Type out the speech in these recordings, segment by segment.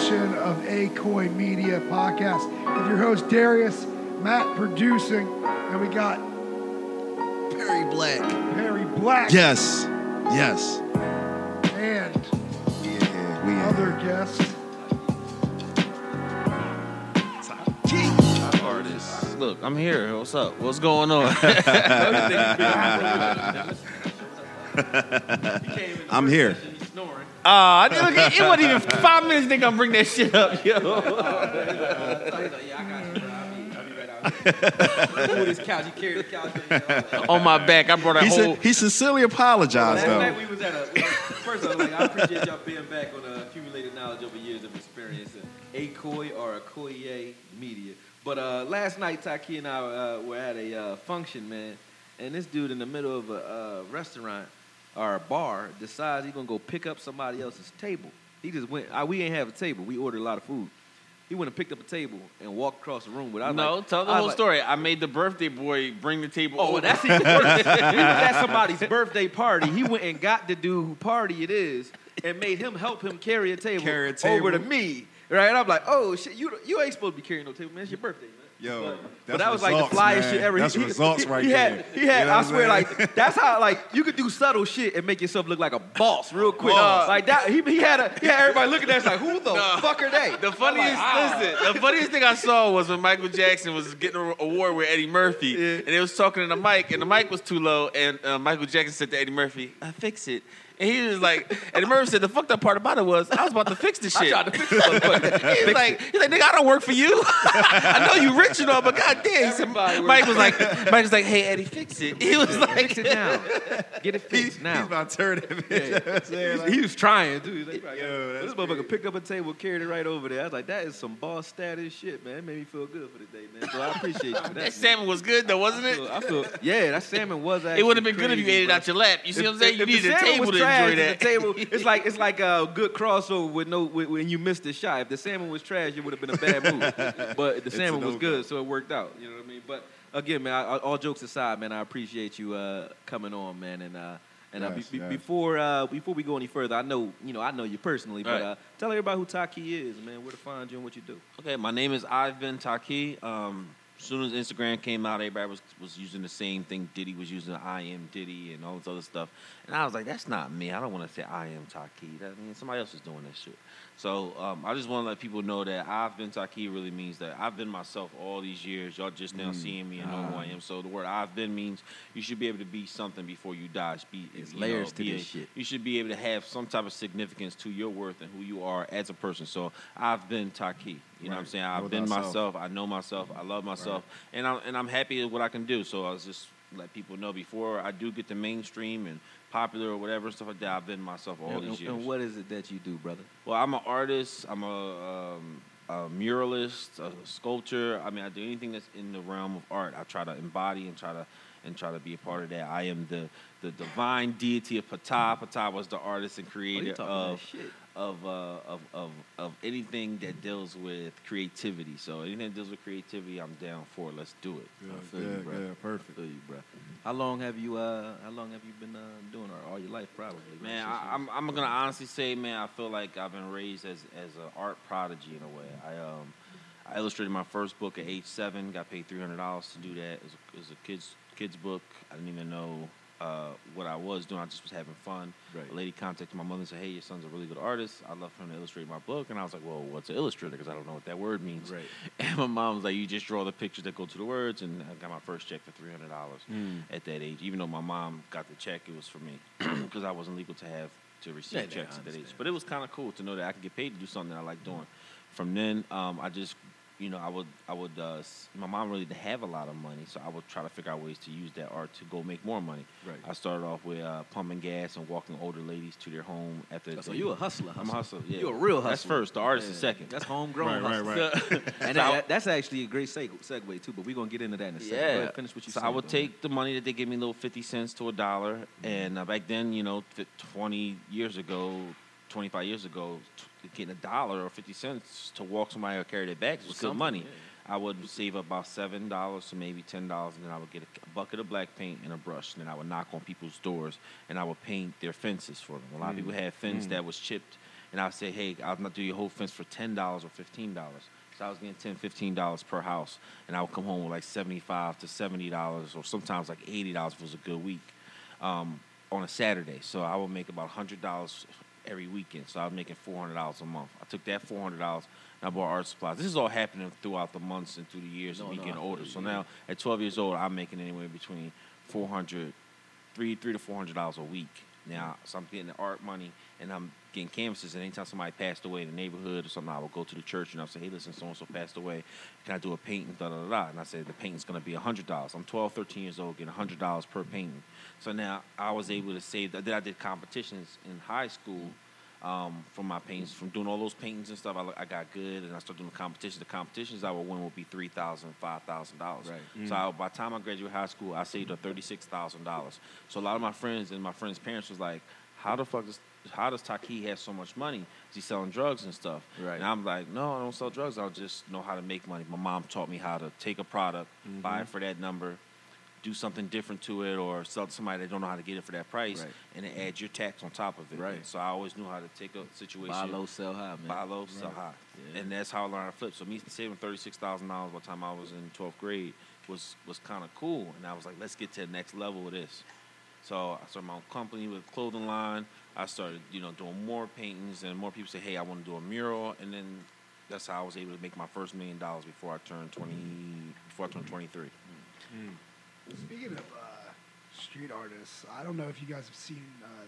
edition of Akoi Media Podcast. With your host Darius, Matt producing, and we got Perry Black. Perry Black. Yes. And We other guests. Artist. Look, I'm here. What's up? What's going on? I'm here. I didn't look. It wasn't even 5 minutes. Think I'm bring that shit up, yo. Yeah, I got you, bro. I'll be right out. Move this couch. You carry the couch. On my back, I brought a whole. He sincerely apologized, Last though. night we was at first I was like, I appreciate y'all being back on accumulated knowledge over years of experience in Akoi or Akoye Media. But last night, Taki and I were at a function, man, and this dude in the middle of a restaurant or a bar decides he's gonna go pick up somebody else's table. He just went. We ain't have a table. We ordered a lot of food. He went and picked up a table and walked across the room without. Tell the whole story. I made the birthday boy bring the table. Oh, over. that's even worse. He was at somebody's birthday party. He went and got the dude who party it is and made him help him carry a table, over to me. Right? And I'm like, oh shit, you ain't supposed to be carrying no table, man. It's your birthday, man. Yo, but that was like the flyest shit ever. That's results right there. He had. You know I what swear, I'm saying? like that's how like you could do subtle shit and make yourself look like a boss real quick. Boss. Like that. He had everybody looking at us like, who the fuck are they? The funniest thing I saw was when Michael Jackson was getting an award with Eddie Murphy, and they was talking to the mic, and the mic was too low, and Michael Jackson said to Eddie Murphy, "Fix it." And he was like, Eddie Murphy said, the fucked up part about it was I was about to fix the shit. I tried to fix it. He's like, nigga, I don't work for you. I know you rich and all, but goddamn. He said, Mike was like, hey Eddie, fix it. He was like, Fix it now. Get it fixed now. He's about to turn it. He was trying, too. He's like, Yo, that's this motherfucker picked up a table, carried it right over there. I was like, that is some boss status shit, man. It made me feel good for the day, man. So I appreciate you for that. that salmon was good though, wasn't it? Yeah, that salmon was actually It would have been good if you ate it out your lap. You see what I'm saying? You needed a table to enjoy that. The table, it's like a good crossover when you missed the shot. If the salmon was trash, it would have been a bad move. But the salmon was good, so it worked out. You know what I mean? But again, man, all jokes aside, man, I appreciate you coming on, man, before we go any further, I know you personally, but right. Tell everybody who Taki is, man, where to find you and what you do. Okay, my name is I've been Taki. As soon as Instagram came out, everybody was using the same thing. Diddy was using I am Diddy and all this other stuff. And I was like, that's not me. I don't want to say I am Taki. Somebody else is doing that shit. So I just want to let people know that I've been Taki really means that I've been myself all these years. Y'all just now seeing me and know who I am. So the word I've been means you should be able to be something before you die. There's layers to this shit. You should be able to have some type of significance to your worth and who you are as a person. So I've been Taki. You know what I'm saying? I've been myself. I know myself. I love myself. Right. And I'm happy with what I can do. So I was just let people know before I do get to mainstream and popular or whatever, stuff like that, I've been myself all these years. And what is it that you do, brother? Well, I'm an artist. I'm a muralist, a sculptor. I mean, I do anything that's in the realm of art. I try to embody and try to be a part of that. I am the divine deity of Ptah. Ptah was the artist and creator of anything that deals with creativity. So anything that deals with creativity, I'm down for. Let's do it. I feel you, bro. Yeah, perfect. I feel you, bro. How long have you been doing art? All your life, probably. Man, I'm gonna honestly say, man, I feel like I've been raised as an art prodigy in a way. I illustrated my first book at age 7. Got paid $300 to do that. It was a kids book. I didn't even know what I was doing. I just was having fun. Right. A lady contacted my mother and said, hey, your son's a really good artist. I'd love for him to illustrate my book. And I was like, well, what's an illustrator? Because I don't know what that word means. Right. And my mom was like, you just draw the pictures that go to the words. And I got my first check for $300 at that age. Even though my mom got the check, it was for me because I wasn't legal to receive checks at that age. But it was kind of cool to know that I could get paid to do something that I like doing. From then, I just I would. My mom really didn't have a lot of money, so I would try to figure out ways to use that art to go make more money. Right. I started off with pumping gas and walking older ladies to their home after. So you a hustler? I'm a hustler. Yeah. You a real hustler. That's first. The artist is second. That's homegrown. Right. And that's actually a great segue too. But we're gonna get into that in a second. Go ahead, finish what you said. So I would take the money that they give me, little 50 cents to $1, and back then, 20 years ago. 25 years ago, getting $1 or 50 cents to walk somebody or carry their bags was good money. Yeah. I would save about $7 to maybe $10, and then I would get a bucket of black paint and a brush, and then I would knock on people's doors, and I would paint their fences for them. A lot of people had fence that was chipped, and I would say, hey, I'll not do your whole fence for $10 or $15. So I was getting $10, $15 per house, and I would come home with like $75 to $70, or sometimes like $80 if it was a good week, on a Saturday. So I would make about $100 every weekend. So I was making $400 a month. I took that $400 and I bought art supplies. This is all happening throughout the months and through the years of me getting older. So now at 12 years old, I'm making anywhere between $300 to $400 a week. Now, so I'm getting the art money, and I'm getting canvases. And anytime somebody passed away in the neighborhood or something, I would go to the church and I'll say, hey, listen, so-and-so passed away. Can I do a painting? Da-da-da-da. And I said, the painting's going to be $100. I'm 12, 13 years old, getting $100 per painting. So now I was able to save that. Then I did competitions in high school from my paintings. From doing all those paintings and stuff, I got good, and I started doing the competitions. The competitions I would win would be $3,000, $5,000. Right. So by the time I graduated high school, I saved up $36,000. So a lot of my friends and my friends' parents was like, how does Taki have so much money? Is he selling drugs and stuff? Right. And I'm like, no, I don't sell drugs. I just know how to make money. My mom taught me how to take a product, buy it for that number, do something different to it, or sell to somebody that don't know how to get it for that price, and then add your tax on top of it. Right. And so I always knew how to take a situation. Buy low, sell high, man. Buy low, sell high. Yeah. And that's how I learned how to flip. So me saving $36,000 by the time I was in 12th grade was kind of cool. And I was like, let's get to the next level of this. So I started my own company with a clothing line. I started, doing more paintings, and more people say, hey, I want to do a mural. And then that's how I was able to make my first $1 million before I turned 23. Speaking of street artists, I don't know if you guys have seen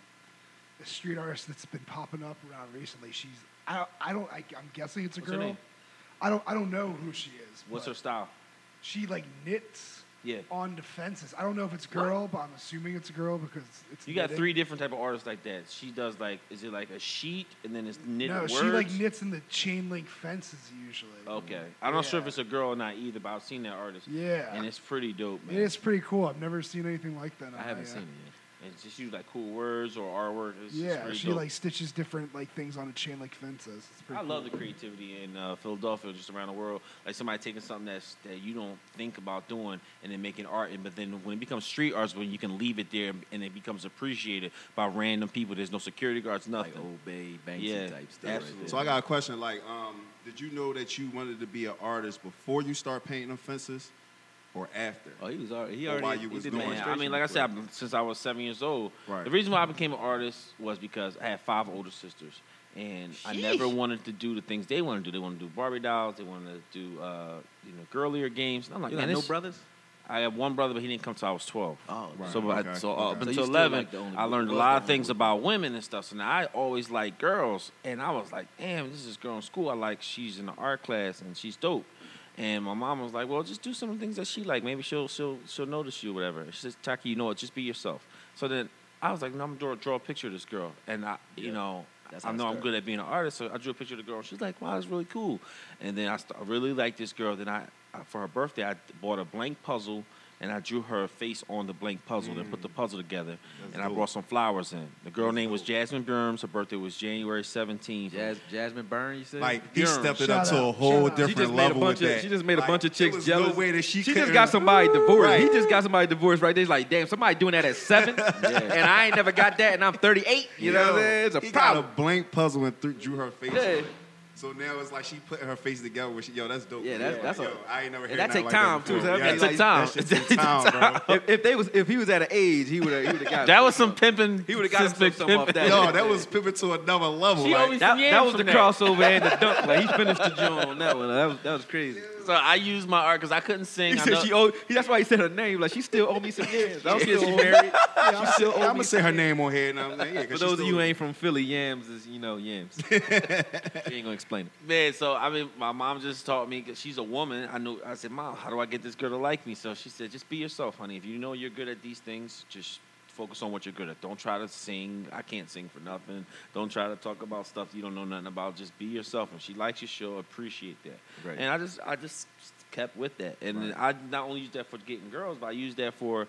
the street artist that's been popping up around recently. I'm guessing it's a What's her girl. name? I don't know who she is. What's but her style? She like knits Yeah. on the fences. I don't know if it's a girl, but I'm assuming it's a girl because it's You got knitting. 3 different type of artists like that. She does is it like a sheet and then it's knitted No, words? she like knits in the chain link fences usually. Okay. I'm not sure if Yeah. it's a girl or not either, but I've seen that artist. Yeah. And it's pretty dope, man. It is pretty cool. I've never seen anything like that. I haven't seen it yet. And it's just use like cool words or artwork. It's Yeah, pretty she dope. like stitches different like things on a chain link fences. It's pretty I cool. love the creativity in Philadelphia, just around the world. Like somebody taking something that you don't think about doing and then making art. But then when it becomes street art, when you can leave it there and it becomes appreciated by random people. There's no security guards, nothing. Like Old Bay, Banksy Yeah, type stuff. absolutely. So I got a question. Like, did you know that you wanted to be an artist before you start painting them fences, or after? Oh, he was already. He Or already. while you he was did doing it. Man, I demonstration mean, like I before. said, since I was 7 years old, Right. the reason why I became an artist was because I had 5 older sisters, and I never wanted to do the things they wanted to do. They wanted to do Barbie dolls. They wanted to do, girlier games. And I'm like, You man, got no this- brothers? I had one brother, but he didn't come till I was 12. Oh, Right. So, Okay. so Okay. up So until you still 11, like the only I learned a boy. lot of Was the things only about women and stuff. So now I always liked girls, and I was like, damn, this is this girl in school. I like she's in the art class and she's dope. And my mom was like, well, just do some of the things that she like. Maybe she'll notice you or whatever. She says, Taki, you know what? Just be yourself. So then I was like, no, I'm gonna draw a picture of this girl, and That's I how know it I'm started. good at being an artist, so I drew a picture of the girl. And she's like, wow, that's really cool. And then I really liked this girl. Then I for her birthday, I bought a blank puzzle. And I drew her face on the blank puzzle and put the puzzle together. That's and I dope. brought some flowers in. The girl That's name was dope. Jasmine Burns. Her birthday was January 17th. Jasmine Byrne, you said? Like he Bjorn. stepped it Shout up to a out, whole shout out. She different just made a level bunch with of that. she just made a Like, bunch of there chicks was jealous. No way that she just couldn't- got somebody divorced. Right. He just got somebody divorced right there. He's like, damn, somebody doing that at 7, and I ain't never got that, and I'm 38. You know what I'm saying? It's a he problem. got a blank puzzle and drew her face. Yeah. on it. So now it's like she put her face together. With that's dope. Yeah, Like, that's yo, I ain't never heard that nothing take like time, that too, before. so Yeah, that took time. That shit took time, bro. If he was at an age, he would have got That was some pimping. He would've got himself some off that. Yo, that was pivoting to another level. She like, always- That, Yeah, that was the from that. crossover and the dunk. Like he finished the joint on that one. That was crazy. So I used my art because I couldn't sing. He I said know- that's why he said her name. Like she still owe me some years. I don't care if she's married. She still I'm owe gonna me. say her name on here. Now, yeah, For those of you who ain't from Philly, Yams is Yams. She ain't gonna explain it. Man, so I mean, my mom just taught me because she's a woman. I said, Mom, how do I get this girl to like me? So she said, just be yourself, honey. If you know you're good at these things, just focus on what you're good at. Don't try to sing. I can't sing for nothing. Don't try to talk about stuff you don't know nothing about. Just be yourself. And she likes you, she'll appreciate that. Right. And I just kept with that. And then I not only used that for getting girls, but I used that for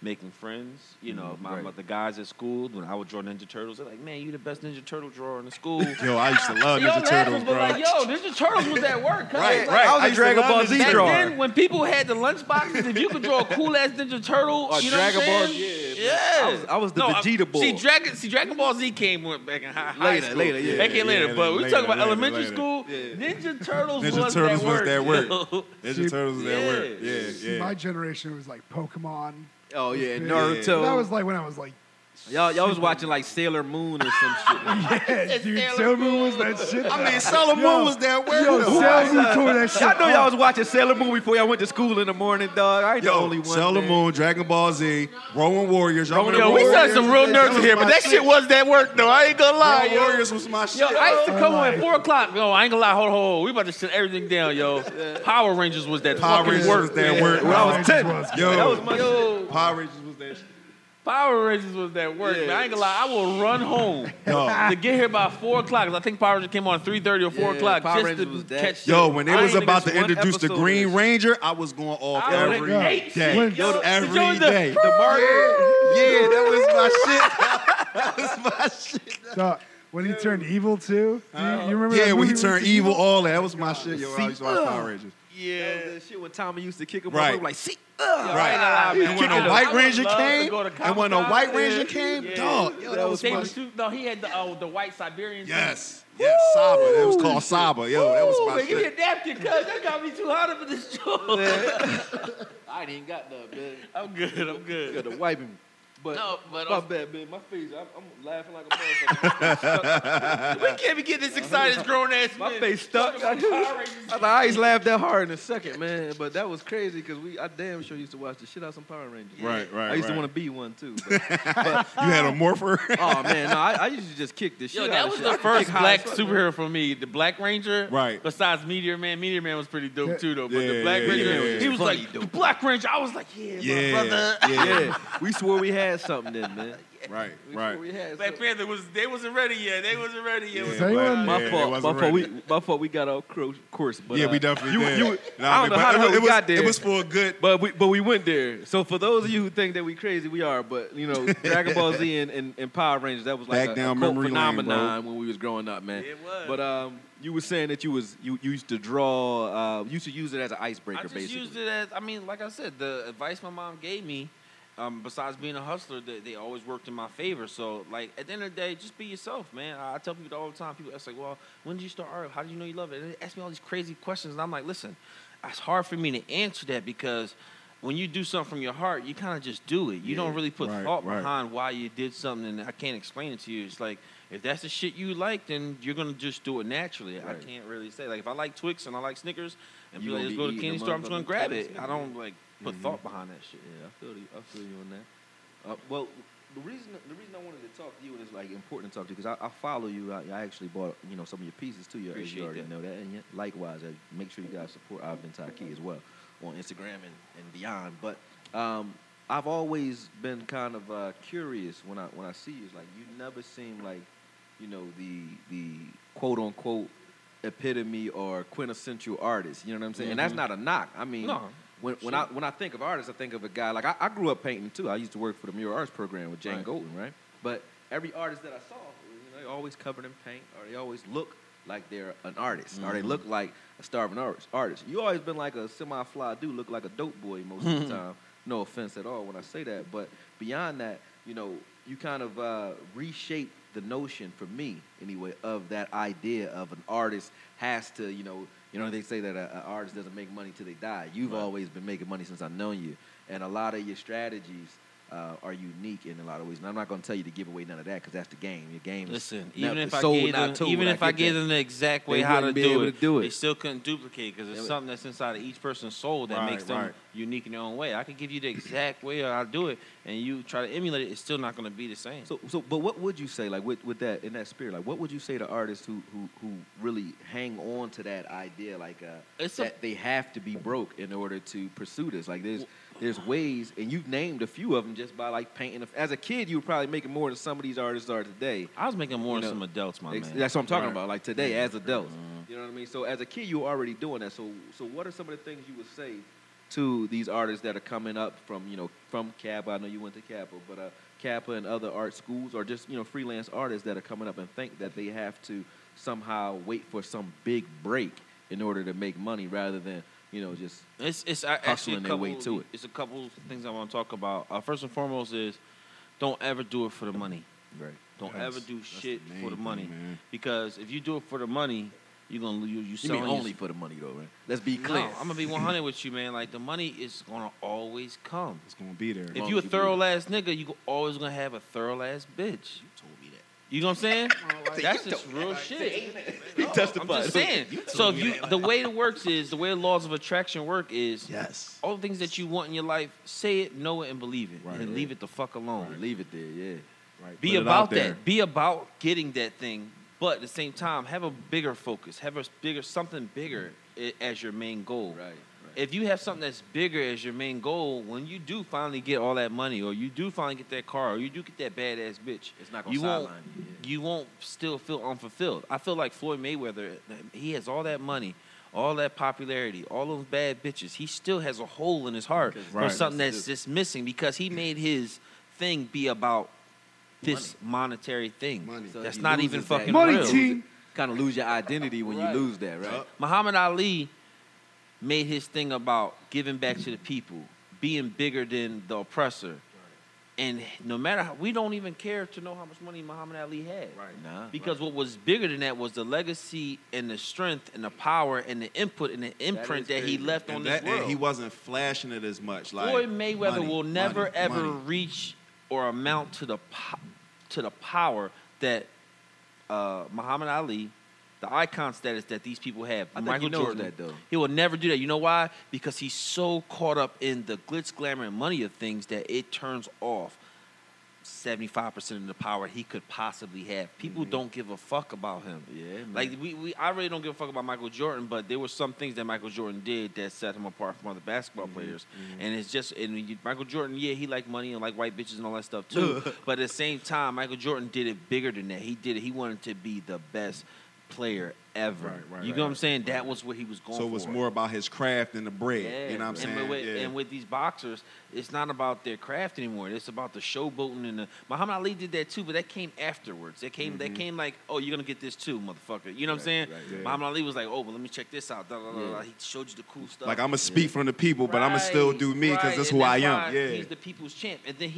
making friends. You know, right. the guys at school, when I would draw Ninja Turtles, they're like, man, you the best Ninja Turtle drawer in the school. Yo, I used to love Yo, Ninja Turtles, laughing, bro. but like, yo, Ninja Turtles was at work. Cuz. Right, Like, right. I was a used to Dragon love Ball Ninja Z Back drawer. then, when people had the lunchboxes, if you could draw a cool ass Ninja Turtle, Or you know Dragon what Ball, I'm saying? yeah. I was the Vegeta boy. See, Dragon Ball Z came back in high school. Later, yeah. That came later. Yeah, But we later, talking about later, elementary later. school. Yeah. Ninja Turtles Ninja was Turtles that was work. that work. yo. Ninja Turtles was that work. Yeah. Yeah. My generation was like Pokemon. Oh yeah, Yeah. Naruto. That was like when I was like, y'all was watching like Sailor Moon or some shit. yeah, dude, Sailor Sailor Moon was that shit. I mean, Sailor Moon was that word. Yo, though. Sailor Moon tore that shit. Y'all know up. y'all was watching Sailor Moon before y'all went to school in the morning, dog. I ain't the only one. Sailor man. Moon, Dragon Ball Z, Roman Warriors. Y'all Roman remember Yo, we Warriors? saw some real That nerds was here, but my that shit was that work though. I ain't gonna lie, Roman yo. Warriors was my shit. Yo, I used to come home Alright. at 4 o'clock. Yo, I ain't gonna lie, hold. We about to shut everything down, yo. Power Rangers was that Power fucking Rangers work. was that work. When I was Rangers 10. was Yo, That was my Yo, Power Rangers was that shit. Power Rangers was that work, man. I ain't gonna lie, I will run home Yo. to get here by 4 o'clock. 'Cause I think Power Rangers came on 3:30 or 4 Yeah, o'clock Power just Rangers to was that catch. shit. Yo, when they I was ain't about to missed one introduce the episode of Green this. Ranger, I was going off I every would Yeah. hate day. When- Yo, Every did you know day. The Mario. Yeah, that was my shit. That was my shit. So, when he turned evil too. Do you remember that Yeah, when movie he turned turned evil, all that. That was my shit, yo. I used to watch Power Rangers. That was that shit when Tommy used to kick him Right. up like, see, Right. man. And when Kick it a up. White I would Ranger love to came, go to and when a Comic-Con. White Ranger came, Yeah. dog, yo, that was my Saber shit. tooth- No, he had the white Siberian. Yes. Yes, Saba. It was called Saba. Yo, that was Ooh, my man, give me a shit. napkin, cuz that got me too hot up in this joint. I ain't even got none, man. I'm good. You got to wipe him. But, No, but my bad, man. My face, I'm laughing like a motherfucker. we can't be getting this excited as grown ass My men. face stuck. Talking about Power Rangers. I ain't laughed that hard in a second, man. But that was crazy because I damn sure used to watch the shit out of some Power Rangers. Right. I used to want to be one too. But, You had a morpher? oh man, no, I used to just kick this shit Yo, out that of was shit. the I could first kick high black as fuck, man. superhero for me. The Black Ranger. Right. Besides Meteor Man. Meteor Man was pretty dope too, though. But Yeah, the Black yeah, Ranger, yeah. he was Funny like, dope. the Black Ranger. I was like, yeah, Yeah. my brother. Yeah, we swore we had something then, man. Right, We swore right. we had Black something. Panther they wasn't ready yet. They wasn't ready yet. Yeah, Say when- My yeah, it fault. wasn't My fault. ready. My fault. We got off course. But, Yeah, we definitely did. You, I don't know how the hell we got there. It was for a good. But we went there. So for those of you who think that we crazy, we are. But you know, Dragon Ball Z and Power Rangers, that was like Back a down cult memory lane, phenomenon when we was growing up, man. It was. But you were saying that you used to draw, you used to use it as an icebreaker, I just basically. used it as, I mean, like I said, the advice my mom gave me, besides being a hustler, they always worked in my favor. So, like, at the end of the day, just be yourself, man. I tell people all the time, people ask, like, well, when did you start art? How did you know you love it? And they ask me all these crazy questions, and I'm like, listen, it's hard for me to answer that because when you do something from your heart, you kind of just do it. You don't really put right, thought right. behind why you did something, and I can't explain it to you. It's like, if that's the shit you like, then you're going to just do it naturally. I Right. can't really say. Like, if I like Twix and I like Snickers, and You be like, gonna let's be go to the eating candy the store, I'm just going to motherfucking grab Twix, it. yeah. I don't, like, put thought behind that shit. Yeah, I feel you on that. Well, the reason I wanted to talk to you and it's like important to talk to you because I follow you. I actually bought some of your pieces too. You Appreciate already that. know that. And likewise, make sure you guys support I've Been Taki as well on Instagram and beyond. But I've always been kind of curious when I see you. It's like you never seem like the quote unquote epitome or quintessential artist. You know what I'm saying? And that's not a knock. I mean. No. When I think of artists, I think of a guy like I grew up painting too. I used to work for the Mural Arts program with Jane Right. Golden, right? But every artist that I saw, they always covered in paint, or they always look like they're an artist, or they look like a starving artist. You always been like a semi-fly dude, look like a dope boy most of the time. No offense at all when I say that, but beyond that, you kind of reshape the notion for me anyway of that idea of an artist has to, they say that an artist doesn't make money till they die. You've always been making money since I've known you. And a lot of your strategies are unique in a lot of ways. And I'm not going to tell you to give away none of that because that's the game. Your game Listen, is even never if I sold, gave not them, told. even if I get gave that. them the exact way They how to wouldn't be do able it, to do they it. still couldn't duplicate because it's Yeah. something that's inside of each person's soul that Right, makes them right. unique in their own way. I could give you the exact way I do it, and you try to emulate it, it's still not going to be the same. But what would you say, like with that in that spirit, like what would you say to artists who really hang on to that idea, like that they have to be broke in order to pursue this? Like there's ways, and you've named a few of them just by like painting. As a kid, you were probably making more than some of these artists are today. I was making more You than know, some adults, my man. That's what I'm talking Right. about. Like today, as adults, you know what I mean. So as a kid, you were already doing that. So what are some of the things you would say to these artists that are coming up from Kappa. I know you went to Kappa, but Kappa and other art schools, or just freelance artists that are coming up and think that they have to somehow wait for some big break in order to make money, rather than just It's actually hustling their way to it. It's a couple things I want to talk about. First and foremost is don't ever do it for the money. Right. Don't That's- ever do that's shit the main for the money, thing, man. because if you do it for the money, you're gonna lose. You You selling mean your- only for the money though, right? Let's be clear. No, I'm gonna be 100 with you, man. Like the money is gonna always come. It's gonna be there. If long you a as you thorough believe ass nigga, you always gonna have a thorough ass bitch. You told me that. You know what I'm saying? That's just real shit. He I'm testified. just saying. So if you, the way it works is, the way the laws of attraction work is, Yes. all the things that you want in your life, say it, know it, and believe it, Right. and leave it the fuck alone. Leave it there, yeah. Right. Be Put it about out there. that. Be about getting that thing, but at the same time, have a bigger focus. Have a bigger something bigger as your main goal. Right. If you have something that's bigger as your main goal, when you do finally get all that money, or you do finally get that car, or you do get that badass bitch, It's not gonna you won't. sideline you, yeah. You won't still feel unfulfilled. I feel like Floyd Mayweather. He has all that money, all that popularity, all those bad bitches. He still has a hole in his heart for Right. something that's just missing, because he made his thing be about this monetary thing. Money. So That's he not loses even that. fucking Money real. team. Kind of lose your identity when Right. you lose that, right? Yup. Muhammad Ali made his thing about giving back to the people, being bigger than the oppressor. And no matter how, we don't even care to know how much money Muhammad Ali had. Right. Nah. Because what was bigger than that was the legacy and the strength and the power and the input and the imprint that he crazy. left on And, this that, and world. he wasn't flashing it as much. Like Floyd Mayweather money, will never money, ever money. reach or amount to the power that Muhammad Ali, the icon status that these people have. I think Michael he knows Jordan, that, though. He will never do that. You know why? Because he's so caught up in the glitz, glamour, and money of things that it turns off 75% of the power he could possibly have. People don't give a fuck about him. Yeah, man. Like I really don't give a fuck about Michael Jordan, but there were some things that Michael Jordan did that set him apart from other basketball players. And it's just, Michael Jordan, yeah, he liked money and like white bitches and all that stuff too. But at the same time, Michael Jordan did it bigger than that. He did it. He wanted to be the best player ever. Right, You know what I'm saying? That was what he was going for. So it was more about his craft than the bread. Yeah, You know what I'm and saying? With, Yeah. and with these boxers, it's not about their craft anymore. It's about the showboating and the. Muhammad Ali did that too, but that came afterwards. That came like, oh, you're gonna get this too, motherfucker. You know what I'm saying? right, yeah. Muhammad Ali was like, oh, but let me check this out. Da, da, da, da. Yeah. He showed you the cool stuff. Like I'm gonna speak from the people, but I'm gonna still do me because right, that's and who I why am. Yeah. He's the people's champ. And then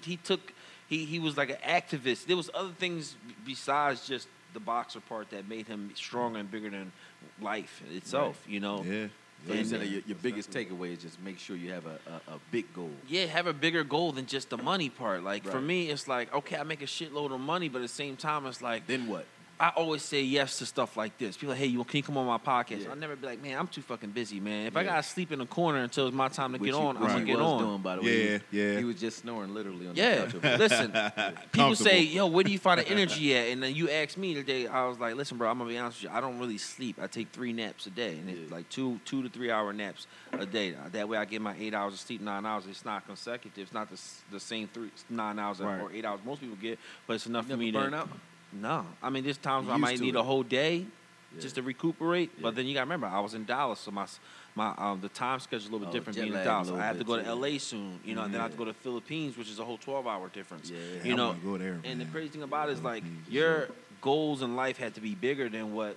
he was like an activist. There was other things besides just the boxer part that made him stronger and bigger than life itself. You know. Yeah. So you And, said that your biggest takeaway is just make sure you have a big goal. Yeah, have a bigger goal than just the money part. Like for Right. me, it's like, okay, I make a shitload of money, but at the same time, it's like Then what? I always say yes to stuff like this. People are like, hey, can you come on my podcast? Yeah. I'll never be like, man, I'm too fucking busy, man. If I Yeah. gotta sleep in a corner until it's my time to Which get on, I'm right. gonna he get was on. doing, by the way. Yeah, yeah. He was just snoring literally on the Yeah, couch. over there. listen. People Comfortable. say, yo, where do you find the energy at? And then you asked me today, I was like, listen, bro, I'm gonna be honest with you. I don't really sleep. I take 3 naps a day, and it's Yeah. like 2 to 3 hour naps a day. That way, I get my 8 hours of sleep, 9 hours. It's not consecutive. It's not the same 9 hours Right. or 8 hours most people get, but it's enough You for me never to burn out? No, I mean, there's times You where I might used to need it. a whole day Yeah. just to recuperate. Yeah. But then you gotta remember, I was in Dallas, so my the time schedule is a little bit Oh, different jet being in lag a Dallas. little I have to bit go to too, LA soon, you know, and then I have to Yeah. go to Philippines, which is a whole 12-hour difference. Yeah. You I know, wanna go there, and the man. crazy thing about it is like your goals in life had to be bigger than what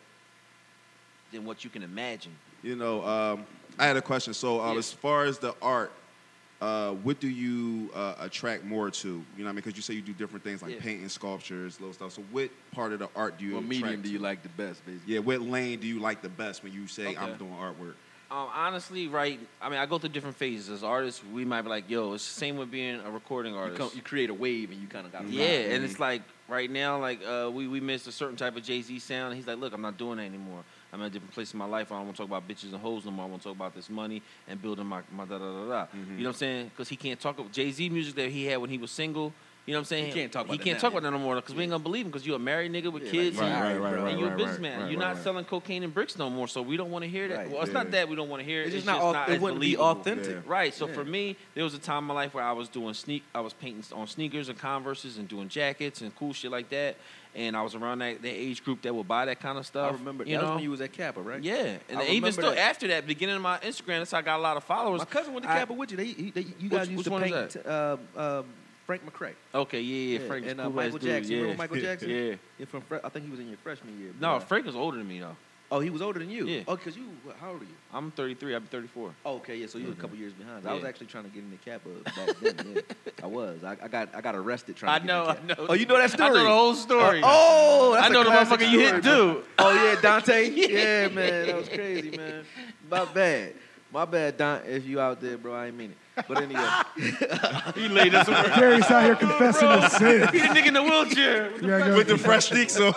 you can imagine. You know, I had a question. So, Yeah. as far as the art, what do you attract more to? You know what I mean? Because you say you do different things like Yeah. painting, sculptures, little stuff. So, what part of the art do you What attract medium do you to? like the best, basically? Yeah, what lane do you like the best when you say I'm Okay. doing artwork? Honestly, I go through different phases. As artists, we might be like, yo, it's the same with being a recording artist. You create a wave and you kind of got Yeah, and it's like right now, like we missed a certain type of Jay-Z sound. And he's like, look, I'm not doing that anymore. I'm in a different place in my life. I don't want to talk about bitches and hoes no more. I want to talk about this money and building my da da da da. You know what I'm saying? Because he can't talk about Jay-Z music that he had when he was single. You know what I'm saying? He can't talk about He that can't now, talk about yeah. that no more because we ain't gonna believe him because you a married nigga with Yeah, kids like, and, right, and you a right, businessman. right, You're right, not right. selling cocaine and bricks no more, so we don't want to hear that. Right, Well, it's yeah. not that we don't want to hear it. It's It's just just not. not It as wouldn't be believable. authentic. Yeah. Right. So Yeah. for me, there was a time in my life where I was doing I was painting on sneakers and Converses and doing jackets and cool shit like that. And I was around that age group that would buy that kind of I stuff. remember you that was know? when you was at Kappa, right? Yeah, and I even remember still that. after that, beginning of my Instagram, that's how I got a lot of followers. My cousin went to I- Kappa with you. You guys used which to one is paint Frank McCray. Okay, yeah, Yeah, Frank is and cool Michael ass dude, Jackson. yeah. Remember Michael Jackson? Yeah. Yeah, I think he was in your freshman year. No, but, Frank was older than me though. oh, he was older than you. Yeah. Oh, because how old are you? I'm 33. I'll be 34. Oh, okay, yeah. So you were a couple years behind. I was Yeah. actually trying to get into Kappa back then. Yeah, I was. I got arrested trying. I to get know, into I Kappa. know. Oh, you know that story? I know the whole story. That's I know a the classic motherfucker you hit, story, dude. Oh yeah, Dante. Yeah, man, that was crazy, man. My bad, Don. If you out there, bro, I ain't mean it. But anyway, He laid us over. Gary's out here confessing his sin. He the nigga in the wheelchair. Yeah, go- With the fresh sneaks on.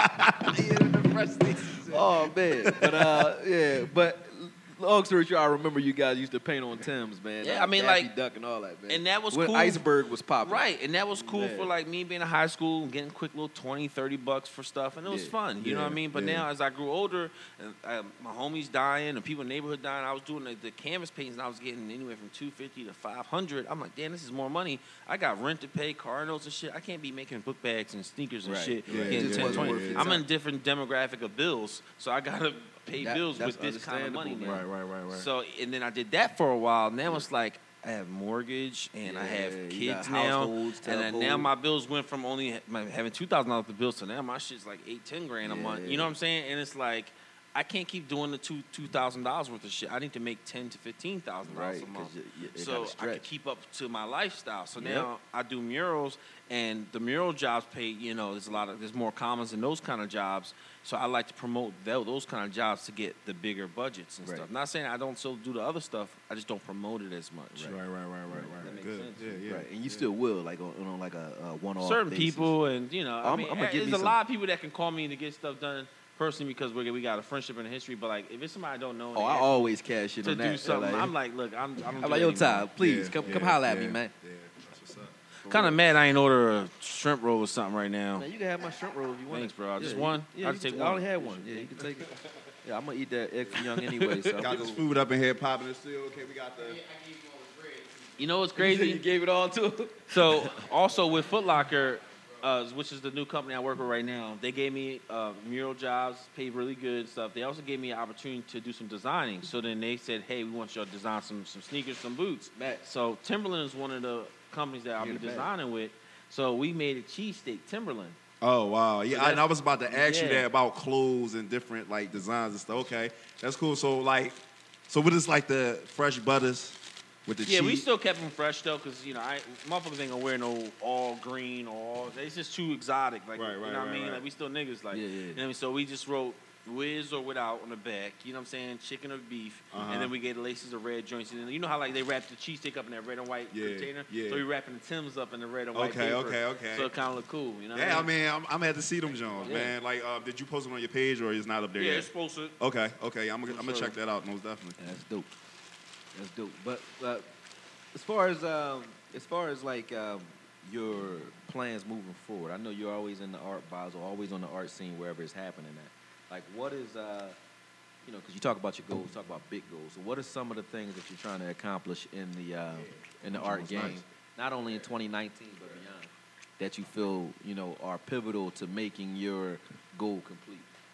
oh man, but yeah, but long story short, I remember you guys used to paint on Timbs, man. Yeah, I mean, Daffy like- Duck and all that, man. and that was when cool. Iceberg was popping, Right, and that was cool Man. for like me being in high school and getting quick little $20-$30 for stuff, and it was Yeah. fun. You know what I mean? But yeah. now as I grew older, and my homies dying and people in the neighborhood dying, I was doing the canvas paintings and I was getting anywhere from $250 to $500. I'm like, damn, this is more money. I got rent to pay, car notes and shit. I can't be making book bags and sneakers and Right. shit. Yeah, getting it just 10, wasn't 20. worth your I'm in time. a different demographic of bills, so I gotta pay bills that's with this kind of money now. Right. So, and then I did that for a while. Now it's like I have mortgage and I have Yeah, you got kids now, households, and then now telephones. my bills went from only having $2,000 for bills to now my shit's like $8-10 grand a month. You know what I'm saying? And it's like I can't keep doing the $2,000 worth of shit. I need to make $10,000 to $15,000 Right, a month, 'cause it so gotta I can stretch. keep up to my lifestyle. So Yep. now I do murals, and the mural jobs pay. You know, there's more commons in those kind of jobs. So I like to promote those kind of jobs to get the bigger budgets and Right. stuff. Not saying I don't still do the other stuff. I just don't promote it as much. Right. That makes Good. sense. Yeah. Right, and you still will like on like a one-off. Certain basis. people, and you know, I I'm- mean, I'm gonna give there's me a some- lot of people that can call me to get stuff done personally because we got a friendship and a history. But like, if it's somebody I don't know, and Oh, they I ask me always cash in to on do that. something, I'm like, look, I don't. I'm do like, that yo, Ty, anymore. please come holler at me, man. Yeah, that's what's up. Kind of mad I ain't order a shrimp roll or something right now. Man, you can have my shrimp roll if you want. Thanks, bro. Just you- one? Yeah, I'll you take can- one. I only had one. Yeah, you can take it. Yeah, I'm gonna eat that extra young anyway. So Got this food up in here popping and still. Okay, we got the. You know what's You crazy? gave it all to him. So also with Foot Locker, which is the new company I work with right now, they gave me mural jobs, paid really good stuff. They also gave me an opportunity to do some designing. So then they said, hey, we want you to design some sneakers, some boots. So Timberland is one of the companies that I'll be You're the best. designing with. So we made a cheesesteak Timberland. Oh wow, yeah. that's- And I was about to ask you yeah. that about clothes and different like designs and stuff. Okay, that's cool. So what is like the fresh butters with the Yeah, we cheese? still kept them fresh though, cause you know, motherfuckers ain't gonna wear no all green or all. It's just too exotic. Like, Right, you know right, what I right, mean? right. Like we still niggas. Like, Yeah, yeah. you know what I mean? So we just wrote with or without on the back. You know what I'm saying? Chicken or beef, Uh-huh. and then we gave the laces of red joints. And then you know how like they wrap the cheesesteak up in that red and white Yeah, container. yeah. So we wrapping the Timbs up in the red and white Okay, paper. okay. So it kind of look cool. You know? what Yeah, I I mean? mean, I'm gonna have to see them Jones, Yeah. man. Like, did you post it on your page or it's not up there Yeah, yet? it's supposed to. Okay, I'm gonna sure. check that out most definitely. That's dope. That's dope. But as far as like your plans moving forward, I know you're always in the art bars or always on the art scene wherever it's happening at. Like, what is you know, because you talk about your goals, talk about big goals. So what are some of the things that you're trying to accomplish in the art Sounds game, nice. not only in 2019 but beyond, that you feel are pivotal to making your goal complete?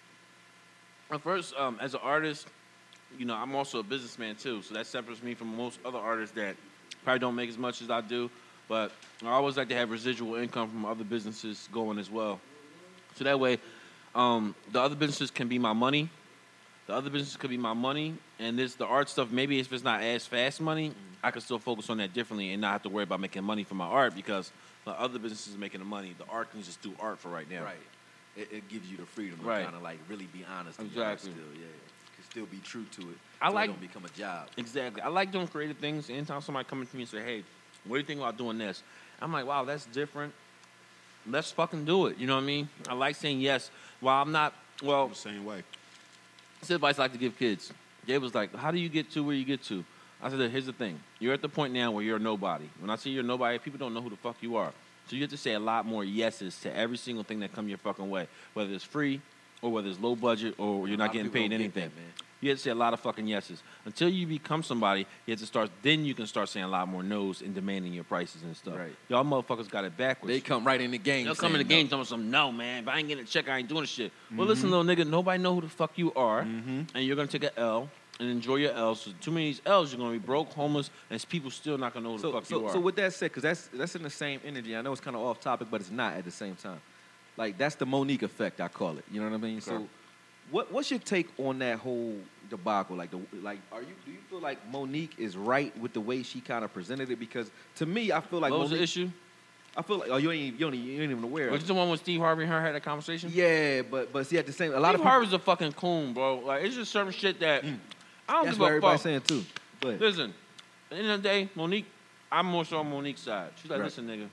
First, as an artist, you know, I'm also a businessman too, so that separates me from most other artists that probably don't make as much as I do. But I always like to have residual income from other businesses going as well. So that way, the other businesses can be my money. The other businesses could be my money, and the art stuff. Maybe if it's not as fast money, I can still focus on that differently and not have to worry about making money from my art because the other businesses are making the money. The art can just do art for right now. Right. It gives you the freedom to Right. kind of like really be honest with your art Exactly. still, yeah. Can still be true to it. I so like- it don't become a job. Exactly. I like doing creative things. Anytime somebody comes to me and say, hey, what do you think about doing this? I'm like, wow, that's different. Let's fucking do it. You know what I mean? I like saying yes. While I'm not, well, I'm the same way. it's advice I like to give kids. Gabe was like, how do you get to where you get to? I said, here's the thing. You're at the point now where you're a nobody. When I say you're a nobody, people don't know who the fuck you are. So you have to say a lot more yeses to every single thing that come your fucking way, whether it's free or whether it's low budget or you're A lot not of getting people paid don't get anything. that, man. You have to say a lot of fucking yeses. Until you become somebody, you have to start. Then you can start saying a lot more no's and demanding your prices and stuff. Right. Y'all motherfuckers got it backwards. They come right in the game. They'll come in the saying game telling some no, man. If I ain't getting a check, I ain't doing the shit. Well, Mm-hmm. listen, little nigga, nobody know who the fuck you are, and you're gonna take an L and enjoy your L's. So too many of these L's, you're gonna be broke, homeless, and people still not gonna know who the fuck you are. So with that said, because that's in the same energy. I know it's kind of off topic, but it's not at the same time. Like that's the Monique effect, I call it. You know what I mean? Okay. So, what's your take on that whole debacle? Like do you feel like Monique is right with the way she kind of presented it? Because to me, I feel like what was the Monique, issue? I feel like you ain't even aware. Was Of it the one with Steve Harvey and her had that conversation? Yeah, but see at the same a lot Steve of people, Harvey's a fucking coon, bro. Like it's just certain shit that I don't that's give what a everybody's fuck. saying too. Go ahead. Listen, at the end of the day, Monique, I'm more so on Monique's side. She's like, Right. listen, nigga,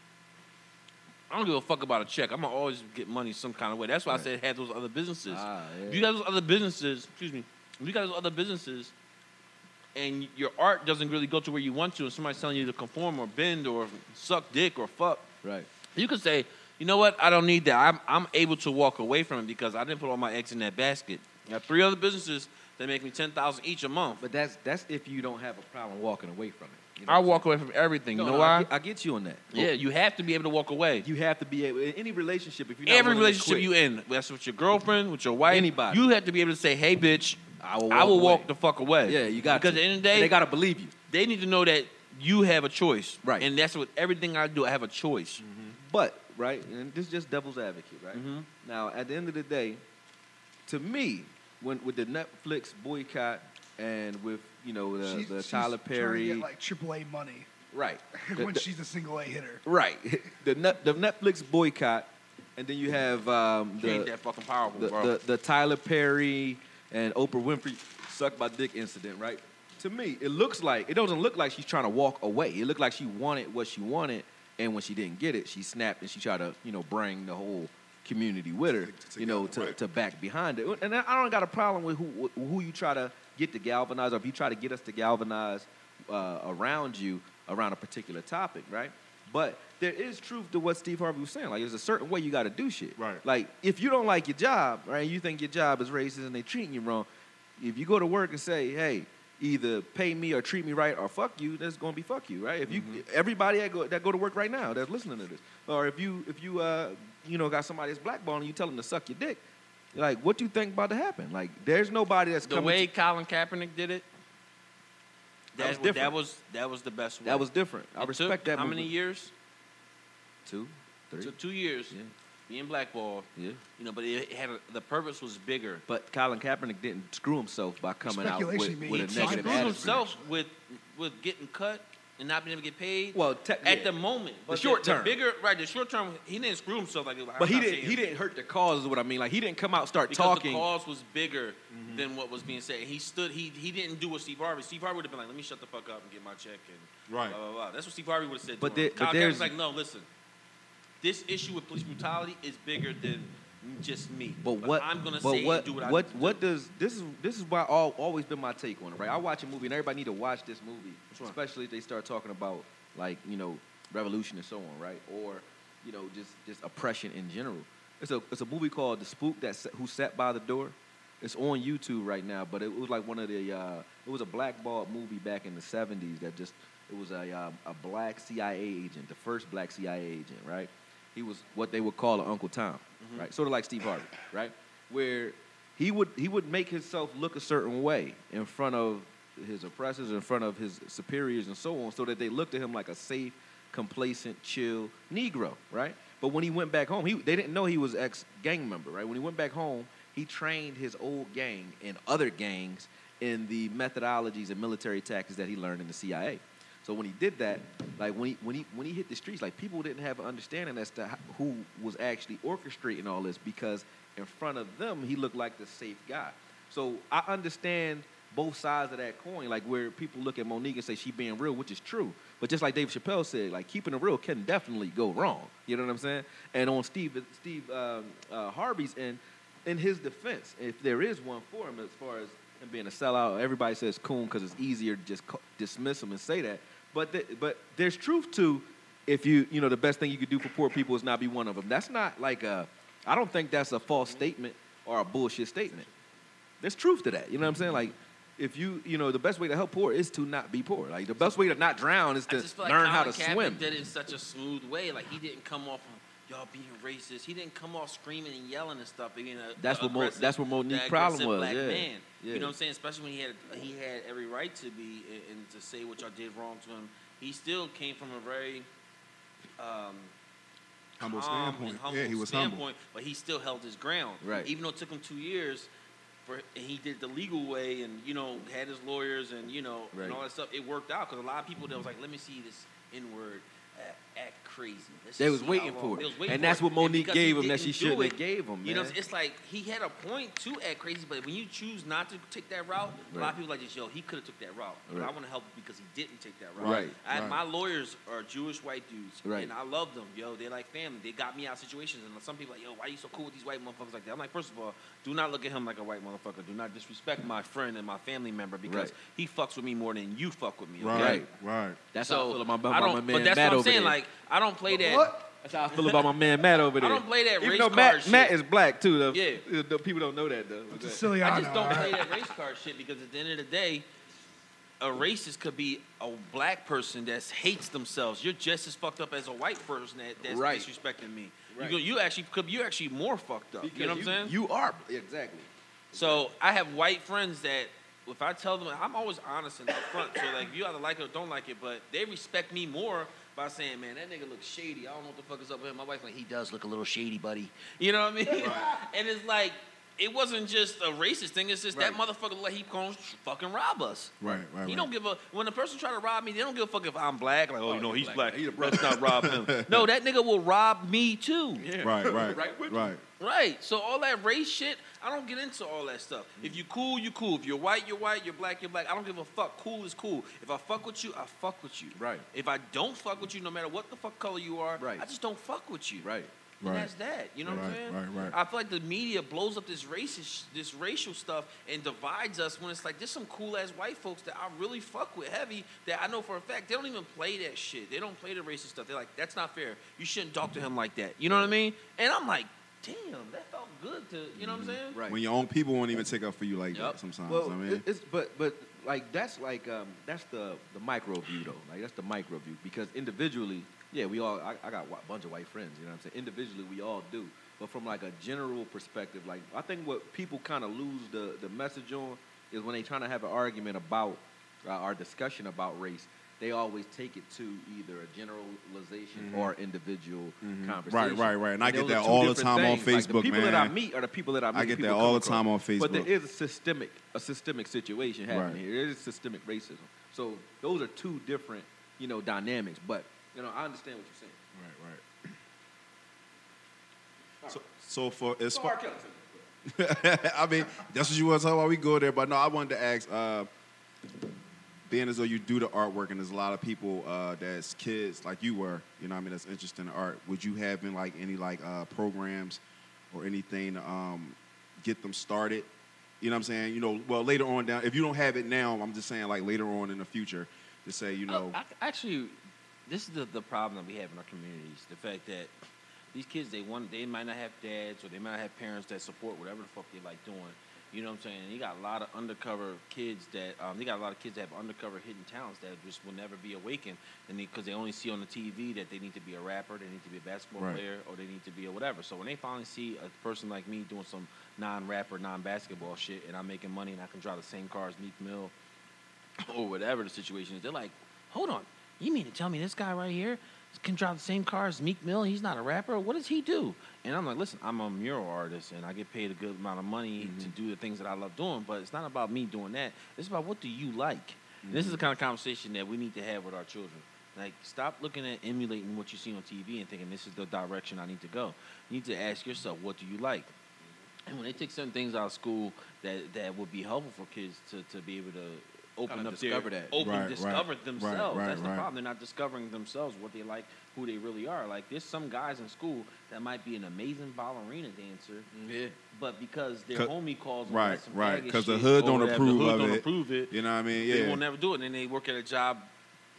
I don't give a fuck about a check. I'm gonna always get money some kind of way. That's why I said have those other businesses. Ah, yeah. If you got those other businesses, excuse me, if you got those other businesses and your art doesn't really go to where you want to, and somebody's telling you to conform or bend or suck dick or fuck, Right. you could say, you know what, I don't need that. I'm able to walk away from it because I didn't put all my eggs in that basket. I have 3 other businesses that make me $10,000 each a month. But that's if you don't have a problem walking away from it. You know I what I'm walk saying? away from everything. No, you know no, why? I get you on that. Yeah, you have to be able to walk away. You have to be able in any relationship. If you're not Every willing to relationship quit. you in, that's with your girlfriend, with your wife, Anybody. you have to be able to say, "Hey, bitch, I will I will walk away. the fuck away." Yeah, you got because to. at the end of the And day, they gotta believe you. they need to know that you have a choice, Right. And that's what everything I do. I have a choice. But right, and this is just devil's advocate, right? Mhm. Now, at the end of the day, to me, when with the Netflix boycott and with the She's Tyler trying Perry, to get like AAA money right, when she's a single A hitter. right, the Netflix boycott, and then you have She ain't that fucking powerful, bro. the Tyler Perry and Oprah Winfrey suck my dick incident, right? To me, it doesn't look like she's trying to walk away. It looked like she wanted what she wanted, and when she didn't get it, she snapped and she tried to, bring the whole community with her, to back behind it. And I don't got a problem with who you try to get to galvanize, or if you try to get us to galvanize around you around a particular topic, right? But there is truth to what Steve Harvey was saying. Like, there's a certain way you got to do shit. Right. Like, if you don't like your job, right, you think your job is racist and they treating you wrong, if you go to work and say, hey, either pay me or treat me right or fuck you, that's going to be fuck you, right? If you everybody that go to work right now that's listening to this, or if you got somebody that's blackballing you, tell them to suck your dick, like, what do you think about to happen? Like, there's nobody that's the coming way to, Colin Kaepernick did it, That was that different. was the best way. that was different. I It respect took that. how many movement. years? 2, 3. It took 2 years. Yeah. Being blackballed. Yeah. But it had the purpose was bigger. But Colin Kaepernick didn't screw himself by coming out Speculation with made a he He negative screwed attitude. himself with getting cut and not being able to get paid. Well, at the moment, but short term. the short term, he didn't screw himself like. But he didn't hurt the cause is what I mean. Like, he didn't come out and start because talking. the cause was bigger than what was being said. He stood. He didn't do what Steve Harvey. Steve Harvey would have been like, "Let me shut the fuck up and get my check," and Right. blah blah blah. That's what Steve Harvey would have said. But to him. there- but Colin there's- Kaepernick's like, "No, listen. This issue with police brutality is bigger than just me. But what? I'm gonna but say what? and do what I what? need to What do. does this is why always been my take on it, right? I watch a movie and everybody need to watch this movie, one? especially if they start talking about like revolution and so on, right? Or just oppression in general. It's a movie called The Spook Who Sat by the Door. It's on YouTube right now, but it was like one of the it was a blackballed movie back in the 70s it was a black CIA agent, the first black CIA agent, right? He was what they would call an Uncle Tom, right? Sort of like Steve Harvey, right? Where he would make himself look a certain way in front of his oppressors, in front of his superiors, and so on, so that they looked at him like a safe, complacent, chill Negro, right? But when he went back home, they didn't know he was ex-gang member, right? When he went back home, he trained his old gang and other gangs in the methodologies and military tactics that he learned in the CIA. So when he did that, like when he hit the streets, like people didn't have an understanding as to who was actually orchestrating all this, because in front of them he looked like the safe guy. So I understand both sides of that coin, like where people look at Monique and say she being real, which is true. But just like Dave Chappelle said, like keeping it real can definitely go wrong. You know what I'm saying? And on Steve Harvey's end, in his defense, if there is one for him, as far as him being a sellout, everybody says coon because it's easier to just dismiss him and say that. But there's truth to if you know the best thing you could do for poor people is not be one of them. That's not like I don't think that's a false statement or a bullshit statement. There's truth to that. You know what I'm saying? Like, if you know, the best way to help poor is to not be poor. Like, the best way to not drown is I to just feel like learn how to Colin Kaepernick swim. did it in such a smooth way. Like, he didn't come off of y'all being racist. He didn't come off screaming and yelling and stuff. Being That's what Monique's problem was. Black Yeah. man. Yeah. You know what I'm saying? Especially when he had every right to be and to say what y'all did wrong to him. He still came from a very Humble calm standpoint. and humble Yeah, he was standpoint, humble. but he still held his ground. Right. Even though it took him 2 years. And he did the legal way, and had his lawyers, and Right. and all that stuff. It worked out because a lot of people that was like, "Let me see this N-word act crazy." Let's They just was see waiting how for long." it. They was waiting And for that's it. what Monique because gave he him that she didn't do shouldn't it, have gave him, You know, man. it's like he had a point to act crazy, but when you choose not to take that route, a lot Right. of people like, "Yo, he could have took that route." But Right. I want to help him because he didn't take that route. Right. Right. My lawyers are Jewish white dudes, Right. and I love them. Yo, they're like family. They got me out of situations, and some people are like, "Yo, why you so cool with these white motherfuckers like that?" I'm like, first of all, do not look at him like a white motherfucker. Do not disrespect my friend and my family member because Right. he fucks with me more than you fuck with me. Okay? Right, right. That's how I feel about I my don't. man But that's Matt what I'm over saying. there. Like, I don't play that. What? That's how I feel about my man Matt over I there. don't play that Even race though card shit. Matt is black too. Though. Yeah. The people don't know that though. It's a silly I honor, just don't all play right? that race card shit because at the end of the day, a racist could be a black person that hates themselves. You're just as fucked up as a white person that's Right. disrespecting me. Right. You actually more fucked up. You know what I'm saying? You are exactly. So I have white friends that if I tell them, I'm always honest and upfront. So like, you either like it or don't like it, but they respect me more by saying, "Man, that nigga looks shady. I don't know what the fuck is up with him." My wife's like, "He does look a little shady, buddy." You know what I mean? And it's like, it wasn't just a racist thing. It's just that motherfucker like he gonna fucking rob us. Right. He don't give a when a person try to rob me, they don't give a fuck if I'm black. Like, Oh, he's he's black. black. Let's not rob him. No, that nigga will rob me too. Yeah. Right. Right. Right. So all that race shit, I don't get into all that stuff. If you cool, you cool. If you're white, you're white. You're black, you're black. I don't give a fuck. Cool is cool. If I fuck with you, I fuck with you. Right. If I don't fuck with you, no matter what the fuck color you are, Right. I just don't fuck with you. Right. And Right. that's that. You know what I'm saying? Right. I feel like the media blows up this racial stuff and divides us when it's like there's some cool ass white folks that I really fuck with heavy that I know for a fact they don't even play that shit. They don't play the racist stuff. They're like, that's not fair. You shouldn't talk to him like that. You know what I mean? And I'm like, damn, that felt good to you know what I'm saying? Right. When your own people won't even take up for you like Yup. that sometimes. Well, I mean, it's but like that's the micro view though. Like that's the micro view because individually, yeah, we all I got a bunch of white friends. You know what I'm saying? Individually, we all do. But from like a general perspective, like I think what people kind of lose the message on is when they trying to have an argument about our discussion about race. They always take it to either a generalization or individual conversation. Right. And I get those that are two all the different time on things. Like, Facebook, the people that I man. meet are the people that I meet. I get people that come all the across. time on But there Facebook. is a systemic situation happening Right. here. There is systemic racism. So those are two different, dynamics. But I understand what you're saying. Right. So for as So far, R. Kelly. I mean, that's what you want to talk about. We go there, but no, I wanted to ask. Being as though you do the artwork, and there's a lot of people that's kids like you were, that's interested in art. Would you have in like any programs or anything to get them started? You know what I'm saying? Well, later on down, if you don't have it now, I'm just saying like later on in the future to say, Actually, this is the problem that we have in our communities. The fact that these kids, they might not have dads or they might not have parents that support whatever the fuck they like doing. You know what I'm saying? And you got a lot of undercover kids that have undercover hidden talents that just will never be awakened, and because they only see on the TV that they need to be a rapper, they need to be a basketball Right. player, or they need to be a whatever. So when they finally see a person like me doing some non-rapper, non-basketball shit, and I'm making money and I can drive the same car as Meek Mill or whatever the situation is, they're like, "Hold on, you mean to tell me this guy right here can drive the same car as Meek Mill? He's not a rapper. What does he do?" And I'm like, listen, I'm a mural artist, and I get paid a good amount of money to do the things that I love doing, but it's not about me doing that. It's about what do you like? And this is the kind of conversation that we need to have with our children. Like, stop looking at emulating what you see on TV and thinking this is the direction I need to go. You need to ask yourself, what do you like? And when they take certain things out of school that would be helpful for kids to be able to open Kinda up discover their, that. open, Right, discover right, themselves. right, That's the right. problem. They're not discovering themselves, what they like, who they really are. Like, there's some guys in school that might be an amazing ballerina dancer, Yeah. but because their 'Cause- homie calls them right, right, because the shit hood or don't whatever, approve the hood of don't it. approve it. You know what I mean? They Yeah. will never do it, and then they work at a job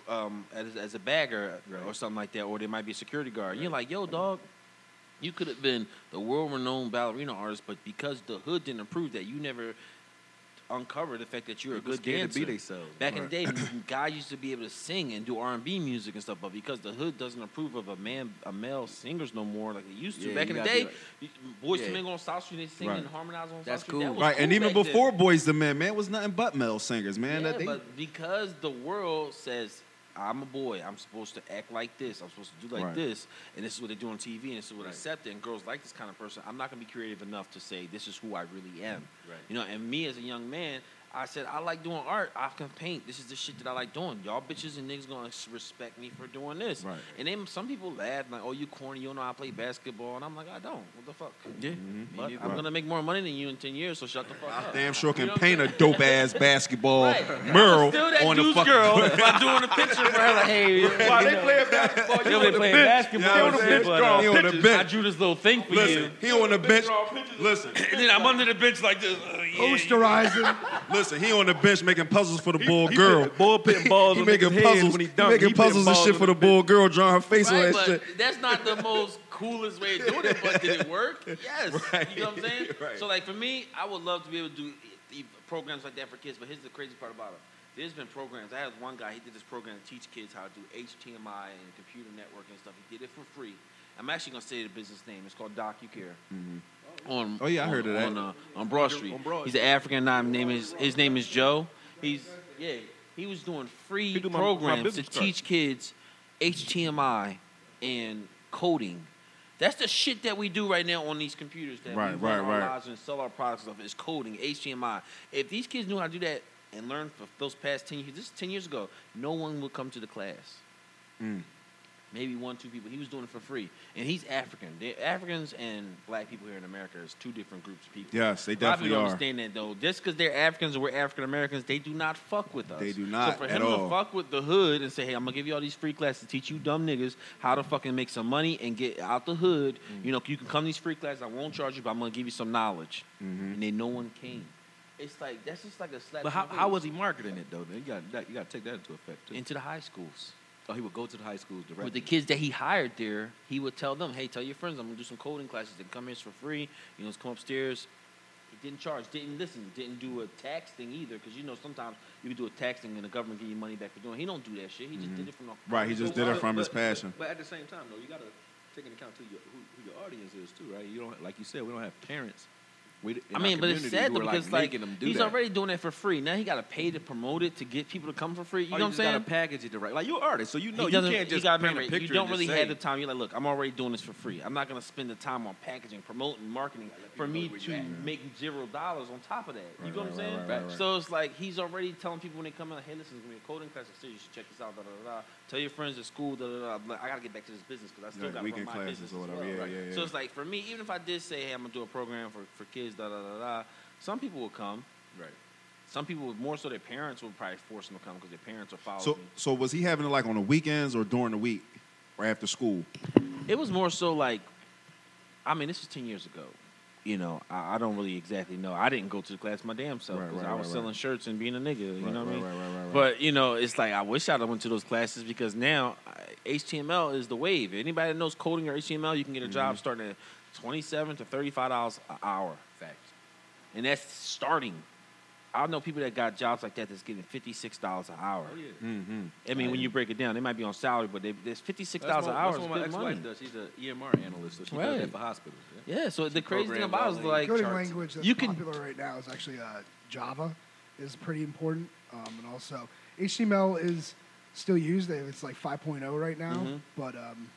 as a bagger or something like that, or they might be a security guard. You're like, yo, dog, you could have been the world-renowned ballerina artist, but because the hood didn't approve that, you never uncover the fact that you're a good scared dancer. to be themselves. Back in the day, guys used to be able to sing and do R&B music and stuff, but because the hood doesn't approve of a male singers no more like they used to. Yeah, Back you in the gotta day, be Boys Yeah. to Men on South Street, they sing Right. and harmonize on That's South Street. That cool. was Right, and cool even back then. before Boys the Man was nothing but male singers, man. Yeah, That they, but because the world says I'm a boy, I'm supposed to act like this, I'm supposed to do like Right. this, and this is what they do on TV, and this is what I accept it, and girls like this kind of person, I'm not gonna be creative enough to say this is who I really am. Right. You know, and me as a young man, I said I like doing art. I can paint. This is the shit that I like doing. Y'all bitches and niggas gonna respect me for doing this. Right. And then some people laugh like, "Oh, you corny. You don't know how to play basketball." And I'm like, I don't. What the fuck? Yeah. But I'm gonna make more money than you in 10 years. So shut the fuck up. damn sure can You know what paint I'm a dope ass basketball Right. mural Still that on the dude's fucking girl by doing a picture for her like, hey, While they playing basketball, you over there playing basketball Yeah, and I'm shit, saying? but He on the I bench. drew this little thing for Listen, you. he on the bench. Listen, And then I'm under the bench like this. Posterizing. listen, he on the bench making puzzles for the bull girl. Ball pitting balls He on making niggas' heads puzzles. when he He dunked. making He puzzles pitting and balls shit on for the bull girl, drawing her face on Right, that but shit. that's not the most coolest way of doing it, but did it work? Yes. Right. You know what I'm saying? Right. So, like, for me, I would love to be able to do programs like that for kids, but here's the crazy part about it. There's been programs. I had one guy, he did this program to teach kids how to do HTML and computer networking and stuff. He did it for free. I'm actually going to say the business name. It's called DocuCare. On, Oh, yeah, I heard of that. On Broad Street. On Broad He's an African. His name is Joe. He was doing free He do my programs to business card. teach kids HTML and coding. That's the shit that we do right now on these computers that Right, we run right, our right. lives and sell our products and stuff. Is coding, HTML. If these kids knew how to do that and learn for those past 10 years, this is 10 years ago, no one would come to the class. Maybe 1, 2 people. He was doing it for free. And he's African. Africans and black people here in America is 2 different groups of people. Yes, they A lot of definitely people don't are. understand that, though. Just because they're Africans or we're African Americans, they do not fuck with us. They do not So for at him all. to fuck with the hood and say, hey, I'm going to give you all these free classes to teach you dumb niggas how to fucking make some money and get out the hood. You know, you can come to these free classes. I won't charge you, but I'm going to give you some knowledge. And then no one came. It's like, that's just like a slap. But to the how face. was he marketing it though? You got to take that into effect too. Into the high schools. Oh, he would go to the high schools directly. With the kids that he hired there, he would tell them, hey, tell your friends I'm going to do some coding classes. They can come here for free. You know, let's come upstairs. He didn't charge, didn't listen, didn't do a tax thing either. Because, you know, sometimes you can do a tax thing and the government give you money back for doing it. He don't do that shit. He just did it from the Right, he just did it from his passion. But at the same time, though, you got to take into account who your audience is too, right? You don't, like you said, we don't have parents. I mean, but it's sad though because like them do he's that. already doing it for free. Now he got to pay to promote it to get people to come for free. You know what I'm saying? Got to package it right. Like you're an artist, so you know He you doesn't- can't just gotta paint a remember, picture. you don't and just really say, have the time. You're like, look, I'm already doing this for free. I'm not gonna spend the time on packaging, promoting, marketing for me to make $0 on top of that. You know what I'm saying? right. So it's like he's already telling people when they come in, like, hey, listen, there's gonna be a coding class. So you should check this out. Da, da, da, da. Tell your friends at school. Da, da, da. I'm like, I gotta get back to this business because I still Right, got to run weekend my classes business or as whatever. well. Yeah, yeah, yeah. So it's like for me, even if I did say, hey, I'm gonna do a program for kids. Da da da da. Some people will come. right. Some people, would more so their parents would probably force them to come because their parents are following So, me. so was he having it like on the weekends or during the week or after school? It was more so like, I mean, this was 10 years ago. You know, I don't really exactly know. I didn't go to the class my damn self Right, because right, I was right, selling right. shirts and being a nigga. You know what I mean? Right. But, you know, it's like I wish I'd have went to those classes because now HTML is the wave. Anybody that knows coding or HTML, you can get a job starting at $27 to $35 an hour. Facts. And that's starting. I know people that got jobs like that that's getting $56 an hour. Oh yeah. I mean, when you break it down, they might be on salary, but there's $56 That's an hour. what Is my good ex-wife money. does. She's an EMR analyst, so she does Right. that for hospitals. Yeah, so the crazy thing programs about it all is in like Coding charts. language that's You can- popular right now is actually Java is pretty important, and also HTML is still used. It's like 5.0 right now, Mhm. but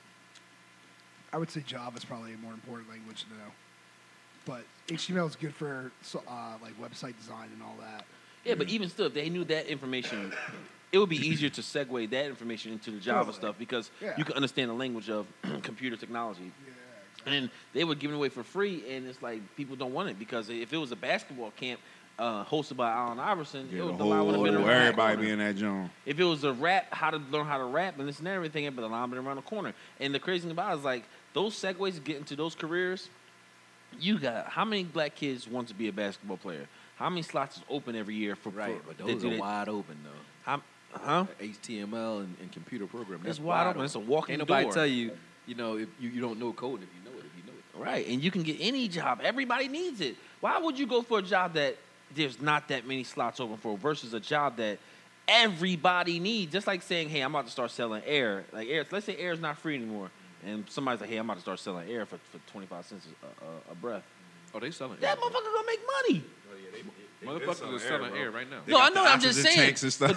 I would say Java is probably a more important language to know. But HTML is good for like website design and all that. yeah, but even still, if they knew that information, it would be easier to segue that information into the Java Totally. stuff because Yeah. you can understand the language of computer technology. Yeah, exactly. And they were giving it away for free, and it's like people don't want it because if it was a basketball camp hosted by Allen Iverson, Yeah, it the would, the line would have been whole, around the everybody corner. being that John. If it was a rap, how to learn how to rap and this and everything, but the line been around the corner. And the crazy thing about it is like those segues get into those careers. You got how many black kids want to be a basketball player? How many slots is open every year for Right, for, but that those do are that? wide open though. How, Huh? HTML and computer programming. It's That's wide open. It's a walking Ain't nobody door. tell you, if you don't know code, if you know it, if you know it. Right, and you can get any job. Everybody needs it. Why would you go for a job that there's not that many slots open for versus a job that everybody needs? Just like saying, hey, I'm about to start selling air. Like air, let's say air is not free anymore, and somebody's like, hey, I'm about to start selling air for 25 cents a breath. Oh, they selling That air. motherfucker gonna make money. Motherfuckers are selling air right now. They No, I got know. the I'm just oxygen saying. tanks and stuff. But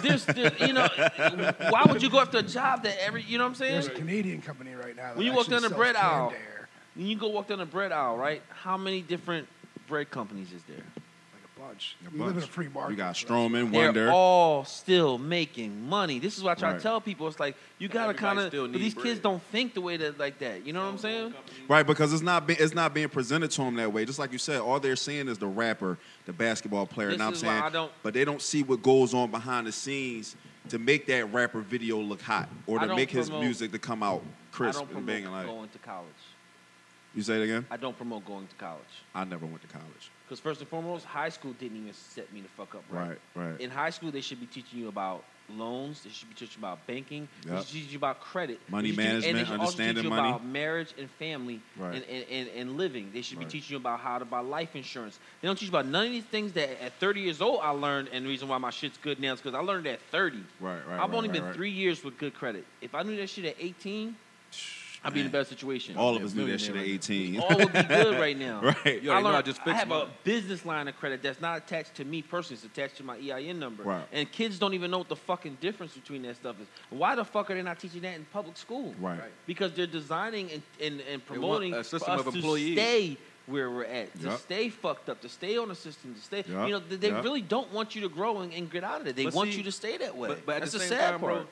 why would you go after a job that you know what I'm saying? There's a Canadian company right now that When you walk actually down the sells bread canned aisle, air. when you go walk down the bread aisle, right? How many different bread companies is there? Like a bunch. A We live in a bunch. free market. We got so Stroman, They're Wonder. all still making money. This is what I try Right. to tell people. It's like you gotta Everybody kind of. still But need these kids bread. don't think the way that like that. You know what I'm saying? Right, because it's not being presented to them that way. Just like you said, all they're seeing is the rapper, the basketball player. This And I'm is why saying, I don't- but they don't see what goes on behind the scenes to make that rapper video look hot or I to don't make his promote- music to come out I crisp don't and promote banging. Like, going to college. you say it again? I don't promote going to college. I never went to college. Because first and foremost, high school didn't even set me the fuck up right. Right. In high school, they should be teaching you about loans. They should be teaching you about banking. They Yep. should teach you about credit. Money They should teach you- and they management, should also understanding teach you money. about marriage and family Right. and living. They should be Right. teaching you about how to buy life insurance. They don't teach you about none of these things that at 30 years old I learned, and the reason why my shit's good now is because I learned at 30. Right. I've only been right. 3 years with good credit. If I knew that shit at 18, I'd be in a Man. better situation. All of us knew that shit at Millionaire 18. All would be good right now. Right. You already know I learned- just I fixed have a mine. business line of credit that's not attached to me personally. It's attached to my EIN number. Right. And kids don't even know what the fucking difference between that stuff is. Why the fuck are they not teaching that in public school? Right. Because they're designing and promoting a system for us of employees. to stay where we're at, to Yep. stay fucked up, to stay on the system, to stay. Yep. You know, they Yep. really don't want you to grow and get out of it. They But want see, you to stay that way. But at That's the the same sad time, part.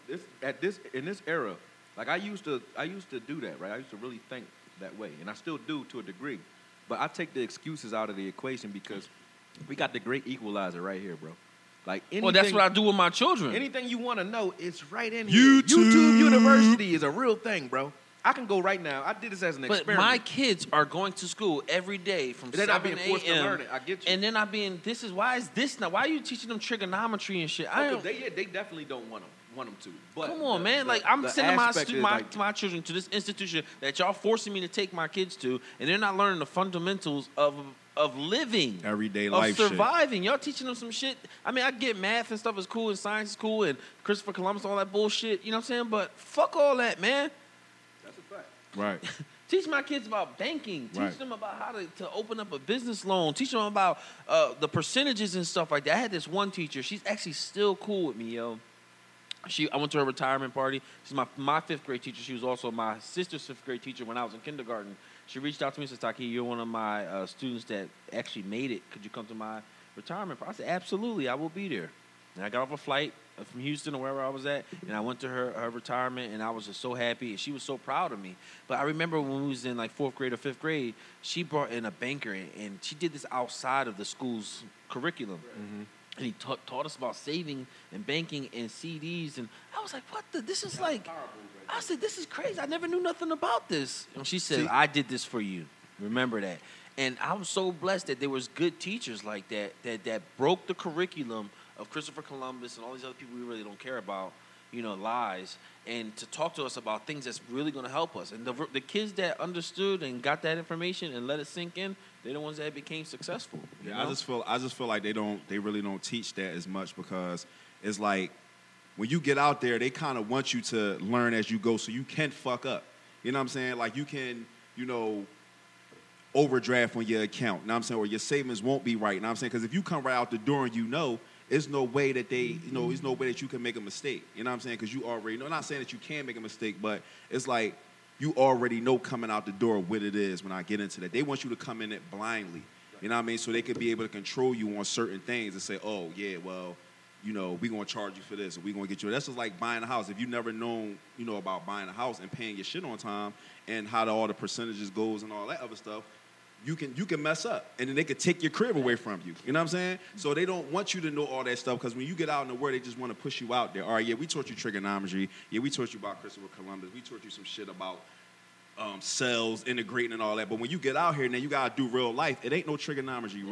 bro, in this era, like I used to do that, right? I used to really think that way, and I still do to a degree. But I take the excuses out of the equation because we got the great equalizer right here, bro. Like anything, Well, that's what I do with my children. anything you want to know, it's right in YouTube. here. YouTube University is a real thing, bro. I can go right now. I did this as an But experiment. my kids are going to school every day from They're 7 not being forced to a.m. learn it. I get you. And they're not being. This is why is this now? Why are you teaching them trigonometry and shit? I don't. They definitely don't want them to. But Come on, man! the- Like I'm the sending aspect is, like, my children to this institution that y'all forcing me to take my kids to, and they're not learning the fundamentals of living, Everyday of life shit. surviving. Y'all teaching them some shit. I mean, I get math and stuff is cool, and science is cool, and Christopher Columbus, all that bullshit. You know what I'm saying? But fuck all that, man. That's a fact. Right. Teach my kids about banking. Teach Right. them about how to open up a business loan. Teach them about the percentages and stuff like that. I had this one teacher. She's actually still cool with me, yo. I went to her retirement party. She's my fifth grade teacher. She was also my sister's fifth grade teacher when I was in kindergarten. She reached out to me and said, Taki, you're one of my students that actually made it. Could you come to my retirement party? I said, absolutely, I will be there. And I got off a flight from Houston or wherever I was at, and I went to her retirement, and I was just so happy, and she was so proud of me. But I remember when we was in like fourth grade or fifth grade, she brought in a banker, and she did this outside of the school's curriculum. Mm-hmm. And he taught us about saving and banking and CDs, and I was like, what the, this is like, I said, this is crazy. I never knew nothing about this. And she said, I did this for you. Remember that. And I was so blessed that there was good teachers like that broke the curriculum of Christopher Columbus and all these other people we really don't care about, you know, lies, and to talk to us about things that's really going to help us. And the kids that understood and got that information and let it sink in, they're the ones that became successful. You Yeah, know? I just feel like they really don't teach that as much because it's like when you get out there, they kind of want you to learn as you go so you can fuck up. You know what I'm saying? Like you can, you know, overdraft on your account. You know what I'm saying? Or your savings won't be right. You know what I'm saying? Because if you come right out the door and you know, there's no way that there's no way that you can make a mistake. You know what I'm saying? Because you already know. I'm not saying that you can make a mistake, but it's like you already know coming out the door what it is when I get into that. They want you to come in it blindly. You know what I mean? So they could be able to control you on certain things and say, oh, yeah, well, you know, we're going to charge you for this or we're going to get you. That's just like buying a house. If you've never known, you know, about buying a house and paying your shit on time and how all the percentages goes and all that other stuff, you can mess up, and then they could take your crib away from you. You know what I'm saying? So they don't want you to know all that stuff because when you get out in the world, they just want to push you out there. All right, yeah, we taught you trigonometry. Yeah, we taught you about Christopher Columbus. We taught you some shit about cells integrating and all that. But when you get out here, now you got to do real life. It ain't no trigonometry, bro.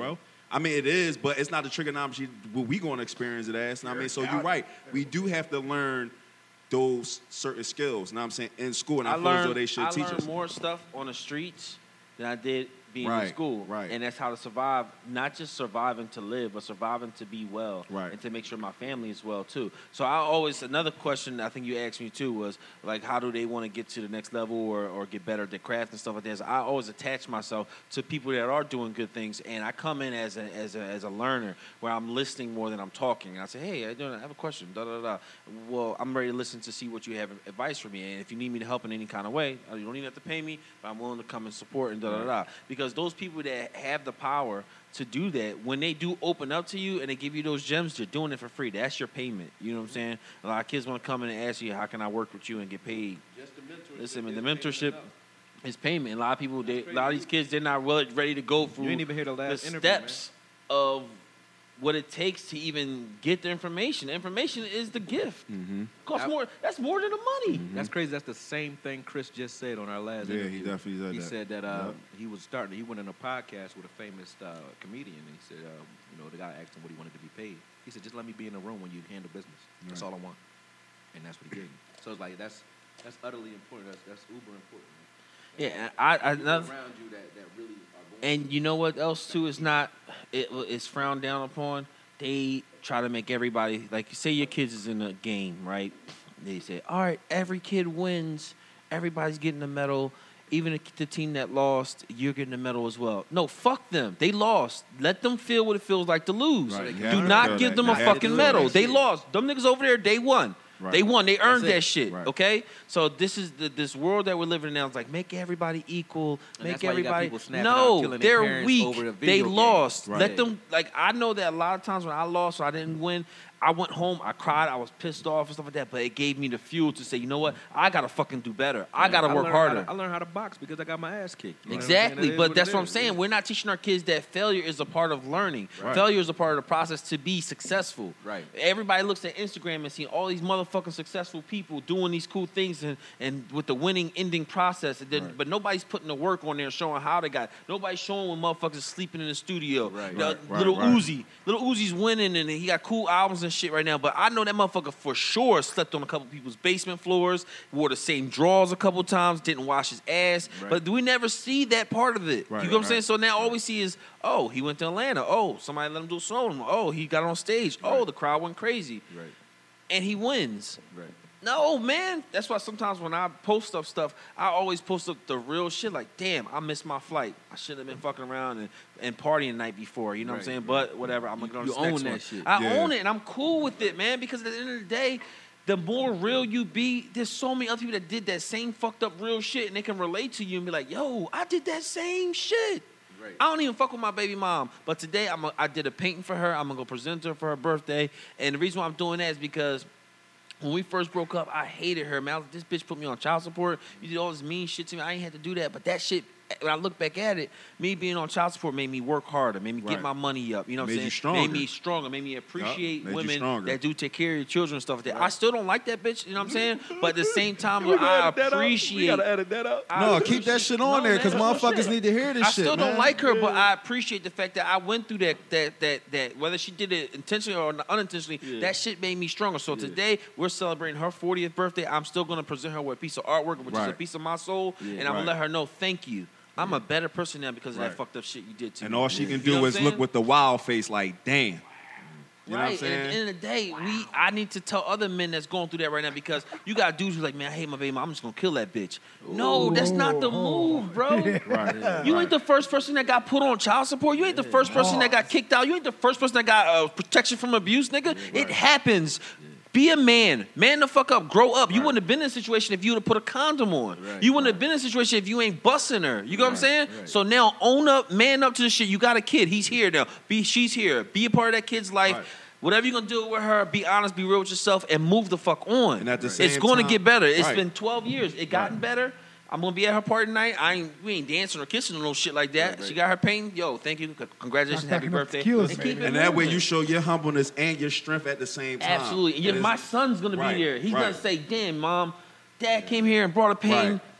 I mean, it is, but it's not the trigonometry what we going to experience it as. You know what I mean? So you're right. We do have to learn those certain skills. You know what I'm saying? In school, and I feel as though they should teach us. I learned more stuff on the streets than I did being Right, in school. right. And that's how to survive, not just surviving to live, but surviving to be well. Right. And to make sure my family is well, too. So another question I think you asked me, too, was, like, how do they want to get to the next level or get better at their craft and stuff like that? So I always attach myself to people that are doing good things, and I come in as a learner where I'm listening more than I'm talking. And I say, hey, I have a question, da-da-da. Well, I'm ready to listen to see what you have advice for me. And if you need me to help in any kind of way, you don't even have to pay me, but I'm willing to come and support and da-da-da. Because those people that have the power to do that, when they do open up to you and they give you those gems, they're doing it for free. That's your payment. You know what I'm saying? A lot of kids want to come in and ask you, how can I work with you and get paid? Just the mentorship. Listen, man, the mentorship is payment. A lot of people, a lot of these kids, they're not ready to go through You ain't even hear the last the interview, steps of what it takes to even get the information. The information is the gift. Mm-hmm. Costs more. That's more than the money. That's crazy. That's the same thing Chris just said on our last Yeah, interview. he definitely said He that. said that Yep. he went on a podcast with a famous comedian, and he said, the guy asked him what he wanted to be paid. He said, just let me be in the room when you handle business. That's all I want. And that's what he gave me. So it's like, that's utterly important. That's uber important. Man. Yeah, People around you that really are going. And you know what else too is not it's frowned down upon. They try to make everybody, like, say your kids is in a game, right? They say, all right, every kid wins, everybody's getting a medal. Even the team that lost, you're getting a medal as well. No, fuck them. They lost. Let them feel what it feels like to lose. Right. You Do have to not feel give that. them You a have to fucking feel medal. that They shit. lost. Them niggas over there, they won. Right. They won. They earned That's it. that shit. Right. Okay. So this is this world that we're living in now. It's like make everybody equal. And Make that's why you got everybody. people snapping out, No, killing their they're parents weak. over a They video game. lost. Right. Let them. Like I know that a lot of times when I lost or I didn't win, I went home, I cried, I was pissed off and stuff like that. But it gave me the fuel to say, you know what? I gotta fucking do better. I gotta work harder. I learned how to box because I got my ass kicked. You know what I'm Exactly, saying? That is but what that's it what I'm is. saying. We're not teaching our kids that failure is a part of learning. Right. Failure is a part of the process to be successful. Right. Everybody looks at Instagram and see all these motherfucking successful people doing these cool things and with the winning ending process. And then, Right. but nobody's putting the work on there showing how they got it. Nobody's showing when motherfuckers are sleeping in the studio. Right. You know, Right, Little right. Uzi. Little Uzi's winning and he got cool albums and shit right now. But I know that motherfucker for sure slept on a couple people's basement floors, wore the same drawers a couple times, didn't wash his ass. Right. But we never see that part of it. Right, You know what I'm right. saying? So now all we see is, oh, he went to Atlanta. Oh, somebody let him do a song. Oh, he got on stage. Oh, the crowd went crazy. Right. And he wins. Right. No, man. That's why sometimes when I post up stuff, I always post up the real shit. Like, damn, I missed my flight. I should have been fucking around and partying the night before. You know what I'm Right, saying? right. But whatever. I'm going to go on You this next own that one. shit. I Yeah. own it, and I'm cool with it, man. Because at the end of the day, the more real you be, there's so many other people that did that same fucked up real shit, and they can relate to you and be like, yo, I did that same shit. Right. I don't even fuck with my baby mom. But today, I did a painting for her. I'm going to go present her for her birthday. And the reason why I'm doing that is because when we first broke up, I hated her, man. I was like, this bitch put me on child support. You did all this mean shit to me. I ain't had to do that. But that shit, when I look back at it, me being on child support made me work harder, made me get Right. my money up. You know what I'm Made saying? you stronger. Made me stronger, made me appreciate Made you women stronger. that do take care of your children and stuff like that. I still don't like that bitch, you know what I'm saying? But at the same time, I appreciate. We gotta edit that out. I No, keep appreciate- that shit on No, there because man, that's no motherfuckers shit. need to hear this I shit. still don't man. like her, but I appreciate the fact that I went through that whether she did it intentionally or unintentionally, that shit made me stronger. So today we're celebrating her 40th birthday. I'm still gonna present her with a piece of artwork, which is a Right. piece of my soul, and I'm Right. gonna let her know thank you. I'm a better person now because of Right. that fucked up shit you did to And me. all she can You do know what is I'm look saying? with the wild face like, damn. You know what I'm Right, and at saying? the end of the day, I need to tell other men that's going through that right now because you got dudes who's like, man, I hate my baby mom. I'm just gonna kill that bitch. No, that's not the move, bro. Right. You ain't the first person that got put on child support. You ain't the first person that got kicked out. You ain't the first person that got protection from abuse, nigga. It happens. Be a man. Man the fuck up. Grow up. You wouldn't have been in a situation if you would have put a condom on. Right, You wouldn't have been in a situation if you ain't busting her. You know what I'm saying? So now own up, man up to the shit. You got a kid. He's here now. She's here. Be a part of that kid's life. Right. Whatever you're gonna do with her, be honest, be real with yourself, and move the fuck on. And at the it's same gonna time- get better. It's Right. been 12 years. It gotten better. I'm gonna be at her party tonight. We ain't dancing or kissing or no shit like that. She got her painting. Yo, thank you. Congratulations. Stop Happy packing up birthday. tequilas, And man. keep it And that way moving. you show your humbleness and your strength at the same time. Absolutely. And And my it's- son's gonna Right, be there. He's right. gonna say, "Damn, mom, Dad came here and brought a painting. Right.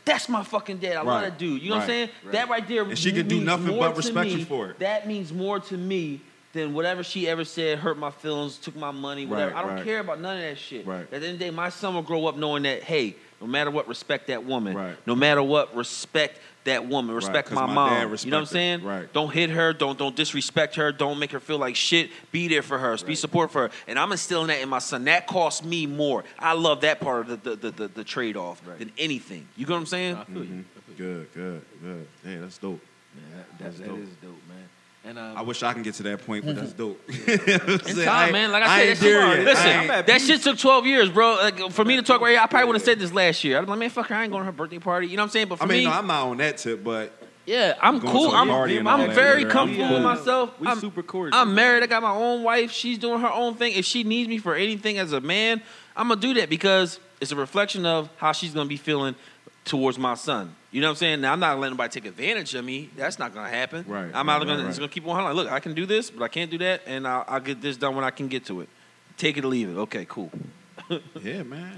that's my fucking dad. I love Right. that dude. You know what I'm saying? Right. That right there And she can do means nothing more but respect to you me. for it. That means more to me than whatever she ever said, hurt my feelings, took my money, whatever. Right, I don't right. care about none of that shit. Right. At the end of the day, my son will grow up knowing that, hey, no matter what, respect that woman. Right. No matter what, respect that woman. Respect 'cause my my mom. dad You know what I'm respected. saying? Right. Don't hit her. Don't disrespect her. Don't make her feel like shit. Be there for her. Be support for her. And I'm instilling that in my son. That costs me more. I love that part of the trade off than anything. You know what I'm saying? I feel you. Good. Yeah, that's dope. Man, That's that dope. is dope, man. And I wish I can get to that point, but that's dope. In time, man. Like I said, ain't that shit, there yet. listen, I ain't- that shit took 12 years, bro. Like, for me to talk right here, I probably would have said this last year. I'd be like, man, fuck her, I ain't going to her birthday party. You know what I'm saying? But for I mean, me, no, I'm not on that tip, but yeah, I'm going cool. to a party and all I'm that, very whatever, comfortable I'm with cool. myself. We I'm super cordial. I'm married. I got my own wife. She's doing her own thing. If she needs me for anything as a man, I'm going to do that because it's a reflection of how she's going to be feeling towards my son. You know what I'm saying? Now, I'm not letting nobody take advantage of me. That's not going to happen. Right, I'm right, not going right, to right. keep on. Like, look, I can do this, but I can't do that, and I'll get this done when I can get to it. Take it or leave it. Okay, cool. yeah, man.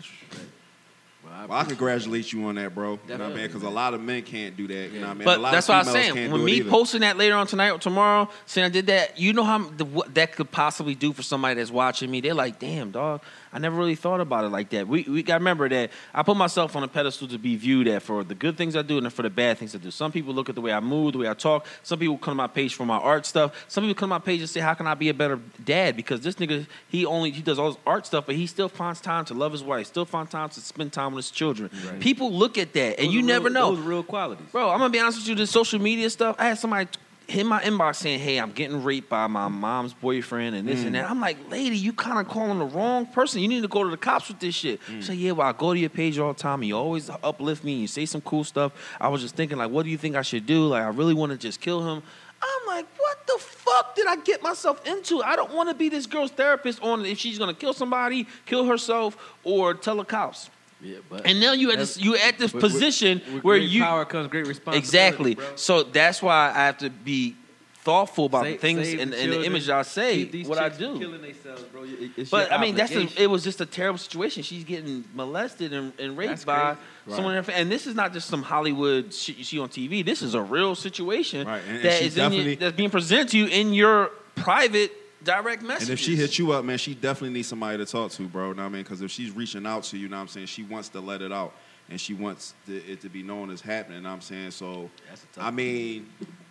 Well, Well, I congratulate you on that, bro. You know what I mean? Definitely, Because a lot of men can't do that. You know what I mean? a But lot that's of what I was females saying. can't When do it me either. posting that later on tonight or tomorrow, saying I did that, you know what that could possibly do for somebody that's watching me. They're like, damn, dog, I never really thought about it like that. We got to remember that I put myself on a pedestal to be viewed at for the good things I do and for the bad things I do. Some people look at the way I move, the way I talk. Some people come to my page for my art stuff. Some people come to my page and say, how can I be a better dad? Because this nigga, he does all his art stuff, but he still finds time to love his wife, still finds time to spend time with his children. Right. People look at that, and those you are never real, know. Those are real qualities. Bro, I'm gonna be honest with you. This social media stuff, I had somebody hit my inbox saying, "Hey, I'm getting raped by my mom's boyfriend and this and that." I'm like, "Lady, you kind of calling the wrong person. You need to go to the cops with this shit." She said, "Yeah, well, I go to your page all the time. And you always uplift me. And you say some cool stuff. I was just thinking, like, what do you think I should do? Like, I really want to just kill him." I'm like, what the fuck did I get myself into? I don't want to be this girl's therapist on if she's gonna kill somebody, kill herself, or tell the cops. Yeah, but And now you at this position with where great you power comes great responsibility. exactly. Bro. So that's why I have to be thoughtful about the things Save and the the children. image I say, Keep these what I chicks from do. Killing themselves, bro. It's But your I mean, obligation. it was just a terrible situation. She's getting molested and raped That's by crazy. someone. In her and this is not just some Hollywood shit you see on TV. This is a real situation Right, and that she is in your, definitely- that's being presented to you in your private direct messages. And if she hits you up, man, she definitely needs somebody to talk to, bro. You know what I mean? Because if she's reaching out to you, know what I'm saying, she wants to let it out. And she wants it to be known as happening, you know what I'm saying? So, That's a tough I mean,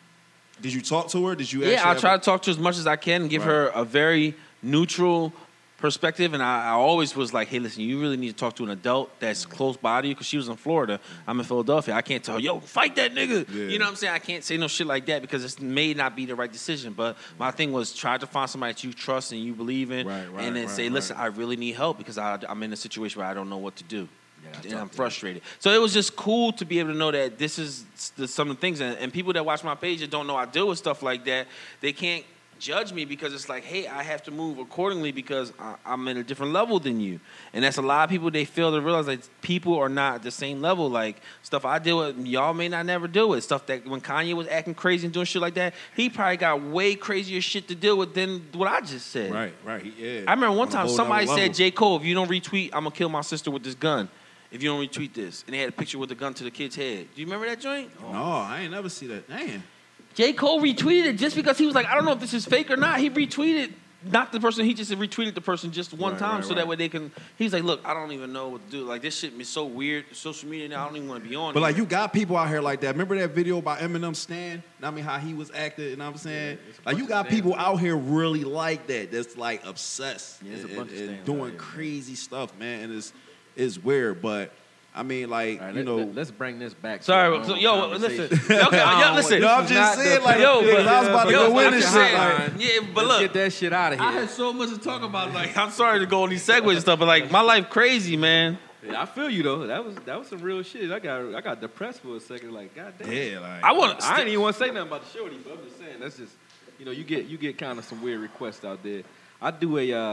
did you talk to her? Did you Yeah, I actually try have to talk to her as much as I can and give Right. her a very neutral perspective. And I always was like, hey, listen, you really need to talk to an adult that's close by to you because she was in Florida. I'm in Philadelphia. I can't tell her, yo, fight that nigga. Yeah. You know what I'm saying? I can't say no shit like that because it may not be the right decision. But my thing was try to find somebody that you trust and you believe in Right, and then right, say, right. listen, I really need help because I'm in a situation where I don't know what to do. Yeah, And talk I'm to frustrated. So it was just cool to be able to know that this is some of the things. And people that watch my page that don't know I deal with stuff like that, they can't judge me because it's like, hey, I have to move accordingly because I'm in a different level than you. And that's a lot of people, they fail to realize that people are not at the same level. Like, stuff I deal with, y'all may not never deal with. Stuff that when Kanye was acting crazy and doing shit like that, he probably got way crazier shit to deal with than what I just said. Right, yeah. I remember one On a time whole somebody nother said, level. J. Cole, if you don't retweet, I'm going to kill my sister with this gun. If you don't retweet this. And they had a picture with the gun to the kid's head. Do you remember that joint? No, I ain't never see that. Damn. J. Cole retweeted it just because he was like, I don't know if this is fake or not. He retweeted, not the person, he just retweeted the person just one Right, time right, so that right. way they can, he's like, look, I don't even know what to do. Like, this shit is so weird. Social media now, I don't even want to be on But it. like you got people out here like that. Remember that video by Eminem Stan? I mean how he was acting, you know what I'm saying? it's a Like bunch you of got Stans. people out here really like that. That's like obsessed Yeah, there's a and, bunch of and Stans out doing here, man. crazy stuff, man. And it's weird, but I mean like, All right, you know, let's bring this back. Sorry, to a so, normal yo, conversation. listen. Okay, yo, listen. No, I'm This is just not saying the- like Yo, because I was about to yo, go in I'm and just shit saying, like yeah, but Let's look. get that shit out of I here. had so much to talk about. Like, I'm sorry to go on these segues and stuff, but like, my life crazy, man. Yeah, I feel you though. That was some real shit. I got depressed for a second. Like, goddamn. yeah, like I want I ain't even want to say nothing about the shorty, but I'm just saying that's just you get kind of some weird requests out there. I do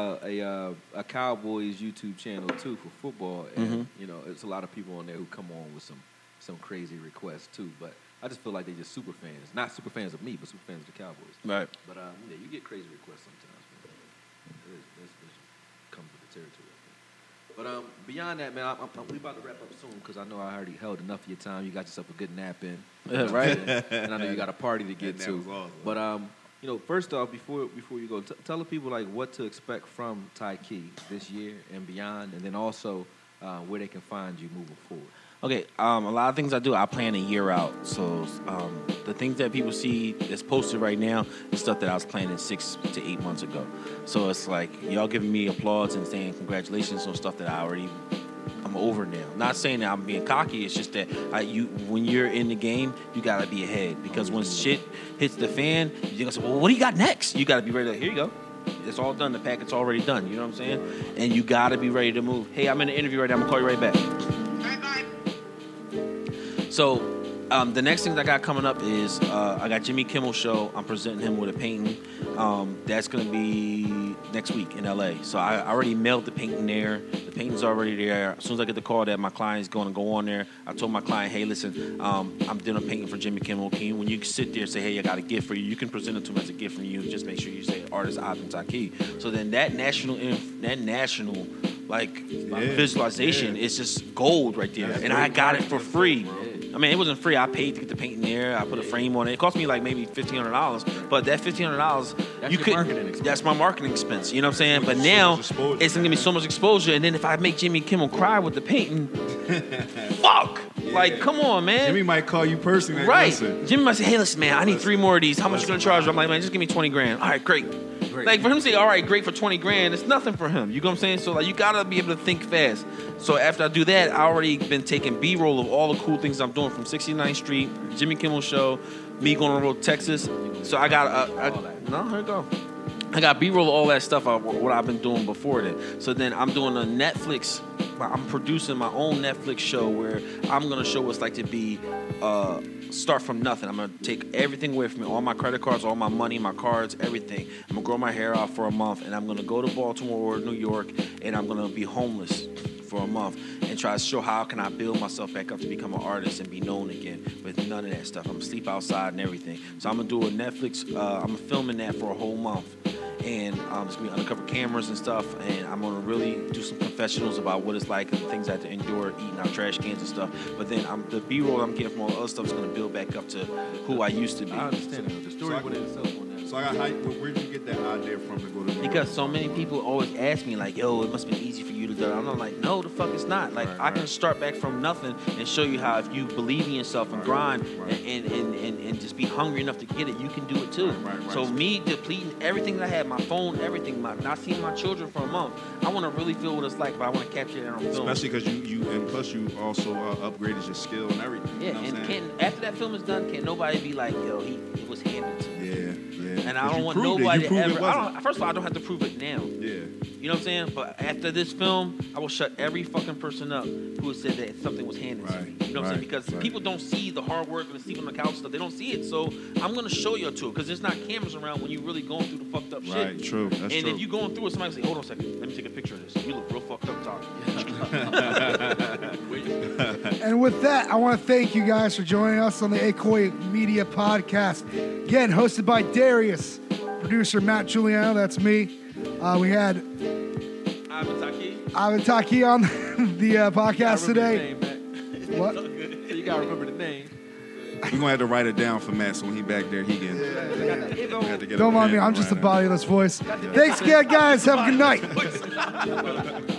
a Cowboys YouTube channel too for football, and you know it's a lot of people on there who come on with some crazy requests too. But I just feel like they're just super fans, not super fans of me, but super fans of the Cowboys. Right. But yeah, you get crazy requests sometimes. Man. It comes with the territory. I think. But beyond that, man, we about to wrap up soon because I know I already held enough of your time. You got yourself a good nap in, Right? and I know you got a party to get That to. was awesome. But you know, first off, before you go, tell the people like what to expect from Taiki this year and beyond, and then also where they can find you moving forward. Okay, a lot of things I do, I plan a year out. So the things that people see that's posted right now is stuff that I was planning 6 to 8 months ago. So it's like y'all giving me applause and saying congratulations on stuff that I'm over now. Not saying that I'm being cocky. It's just that when you're in the game, you gotta be ahead because when shit hits the fan, you're gonna say, well, what do you got next? You gotta be ready. Here you go. It's all done. The packet's already done. You know what I'm saying? And you gotta be ready to move. Hey, I'm in an interview right now. I'm gonna call you right back. So the next thing that I got coming up is I got Jimmy Kimmel show. I'm presenting him with a painting. That's going to be next week in LA. So I already mailed the painting there. The painting's already there. As soon as I get the call that my client's going to go on there, I told my client, hey, listen, I'm doing a painting for Jimmy Kimmel. When you sit there and say, hey, I got a gift for you, you can present it to him as a gift from you. Just make sure you say artist Ivan Taki. So then that national visualization is just gold right there. And I got it for free. I mean, it wasn't free. I paid to get the painting there. I put a frame on it. It cost me like maybe $1,500. But that $1,500, that's my marketing expense. You know what I'm saying? But now it's gonna give me so much exposure. And then if I make Jimmy Kimmel cry with the painting, fuck. Yeah. Like, come on, man. Jimmy might call you personally. Like, right. Listen. Jimmy might say, hey, listen, man, I need 3 more of these. How much you gonna charge? I'm like, man, just give me 20 grand. All right, great. Like, for him to say, all right, great for 20 grand, it's nothing for him. You know what I'm saying? So, like, you got to be able to think fast. So, after I do that, I already been taking B-roll of all the cool things I'm doing from 69th Street, Jimmy Kimmel show, me going on the road to Texas. So, I got, here we go. I got B-roll of all that stuff, what I've been doing before then. So, then I'm doing a Netflix, I'm producing my own Netflix show where I'm going to show what it's like to be, start from nothing. I'm going to take everything away from me, all my credit cards, all my money, my cards, everything. I'm going to grow my hair out for a month, and I'm going to go to Baltimore or New York, and I'm going to be homeless for a month and try to show how can I build myself back up to become an artist and be known again with none of that stuff. I'm going to sleep outside and everything. So I'm going to do a Netflix, I'm filming that for a whole month. And it's going to be undercover cameras and stuff, and I'm going to really do some confessionals about what it's like and the things I had to endure, eating out trash cans and stuff. But then the B-roll I'm getting from all the other stuff is going to build back up to who I used to be. I understand the story within itself on that. So where did you get that idea from to go to New York? Because so many people always ask me, like, yo, it must be easy for you to do it. I'm like, no, the fuck it's not. Like, I can start back from nothing and show you how if you believe in yourself and grind and just be hungry enough to get it, you can do it too. So me depleting everything that I had, my phone, everything, not seeing my children for a month, I want to really feel what it's like, but I want to capture it on film. Especially because and plus you also upgraded your skill and everything. Yeah, you know and after that film is done, can't nobody be like, yo, it was handed to me. Yeah. And I don't want nobody to ever. First of all, I don't have to prove it now. Yeah. You know what I'm saying? But after this film, I will shut every fucking person up who said that something was handed to me. You know what I'm saying? Because people don't see the hard work and the sleep on the couch stuff. They don't see it. So I'm going to show you to it because there's not cameras around when you're really going through the fucked up shit. Right, true. That's true. And if you're going through it, somebody will say, hold on a second. Let me take a picture of this. You look real fucked up, Tom. And with that, I want to thank you guys for joining us on the Akoi Media Podcast. Again, hosted by Darius, producer Matt Giuliano, that's me. We had Ivan Taki on the podcast today. What? So you got to remember the name. We're going to have to write it down for Matt so when he back there, he can. Don't mind me, I'm just a bodiless voice. Thanks again, guys. Have a good night.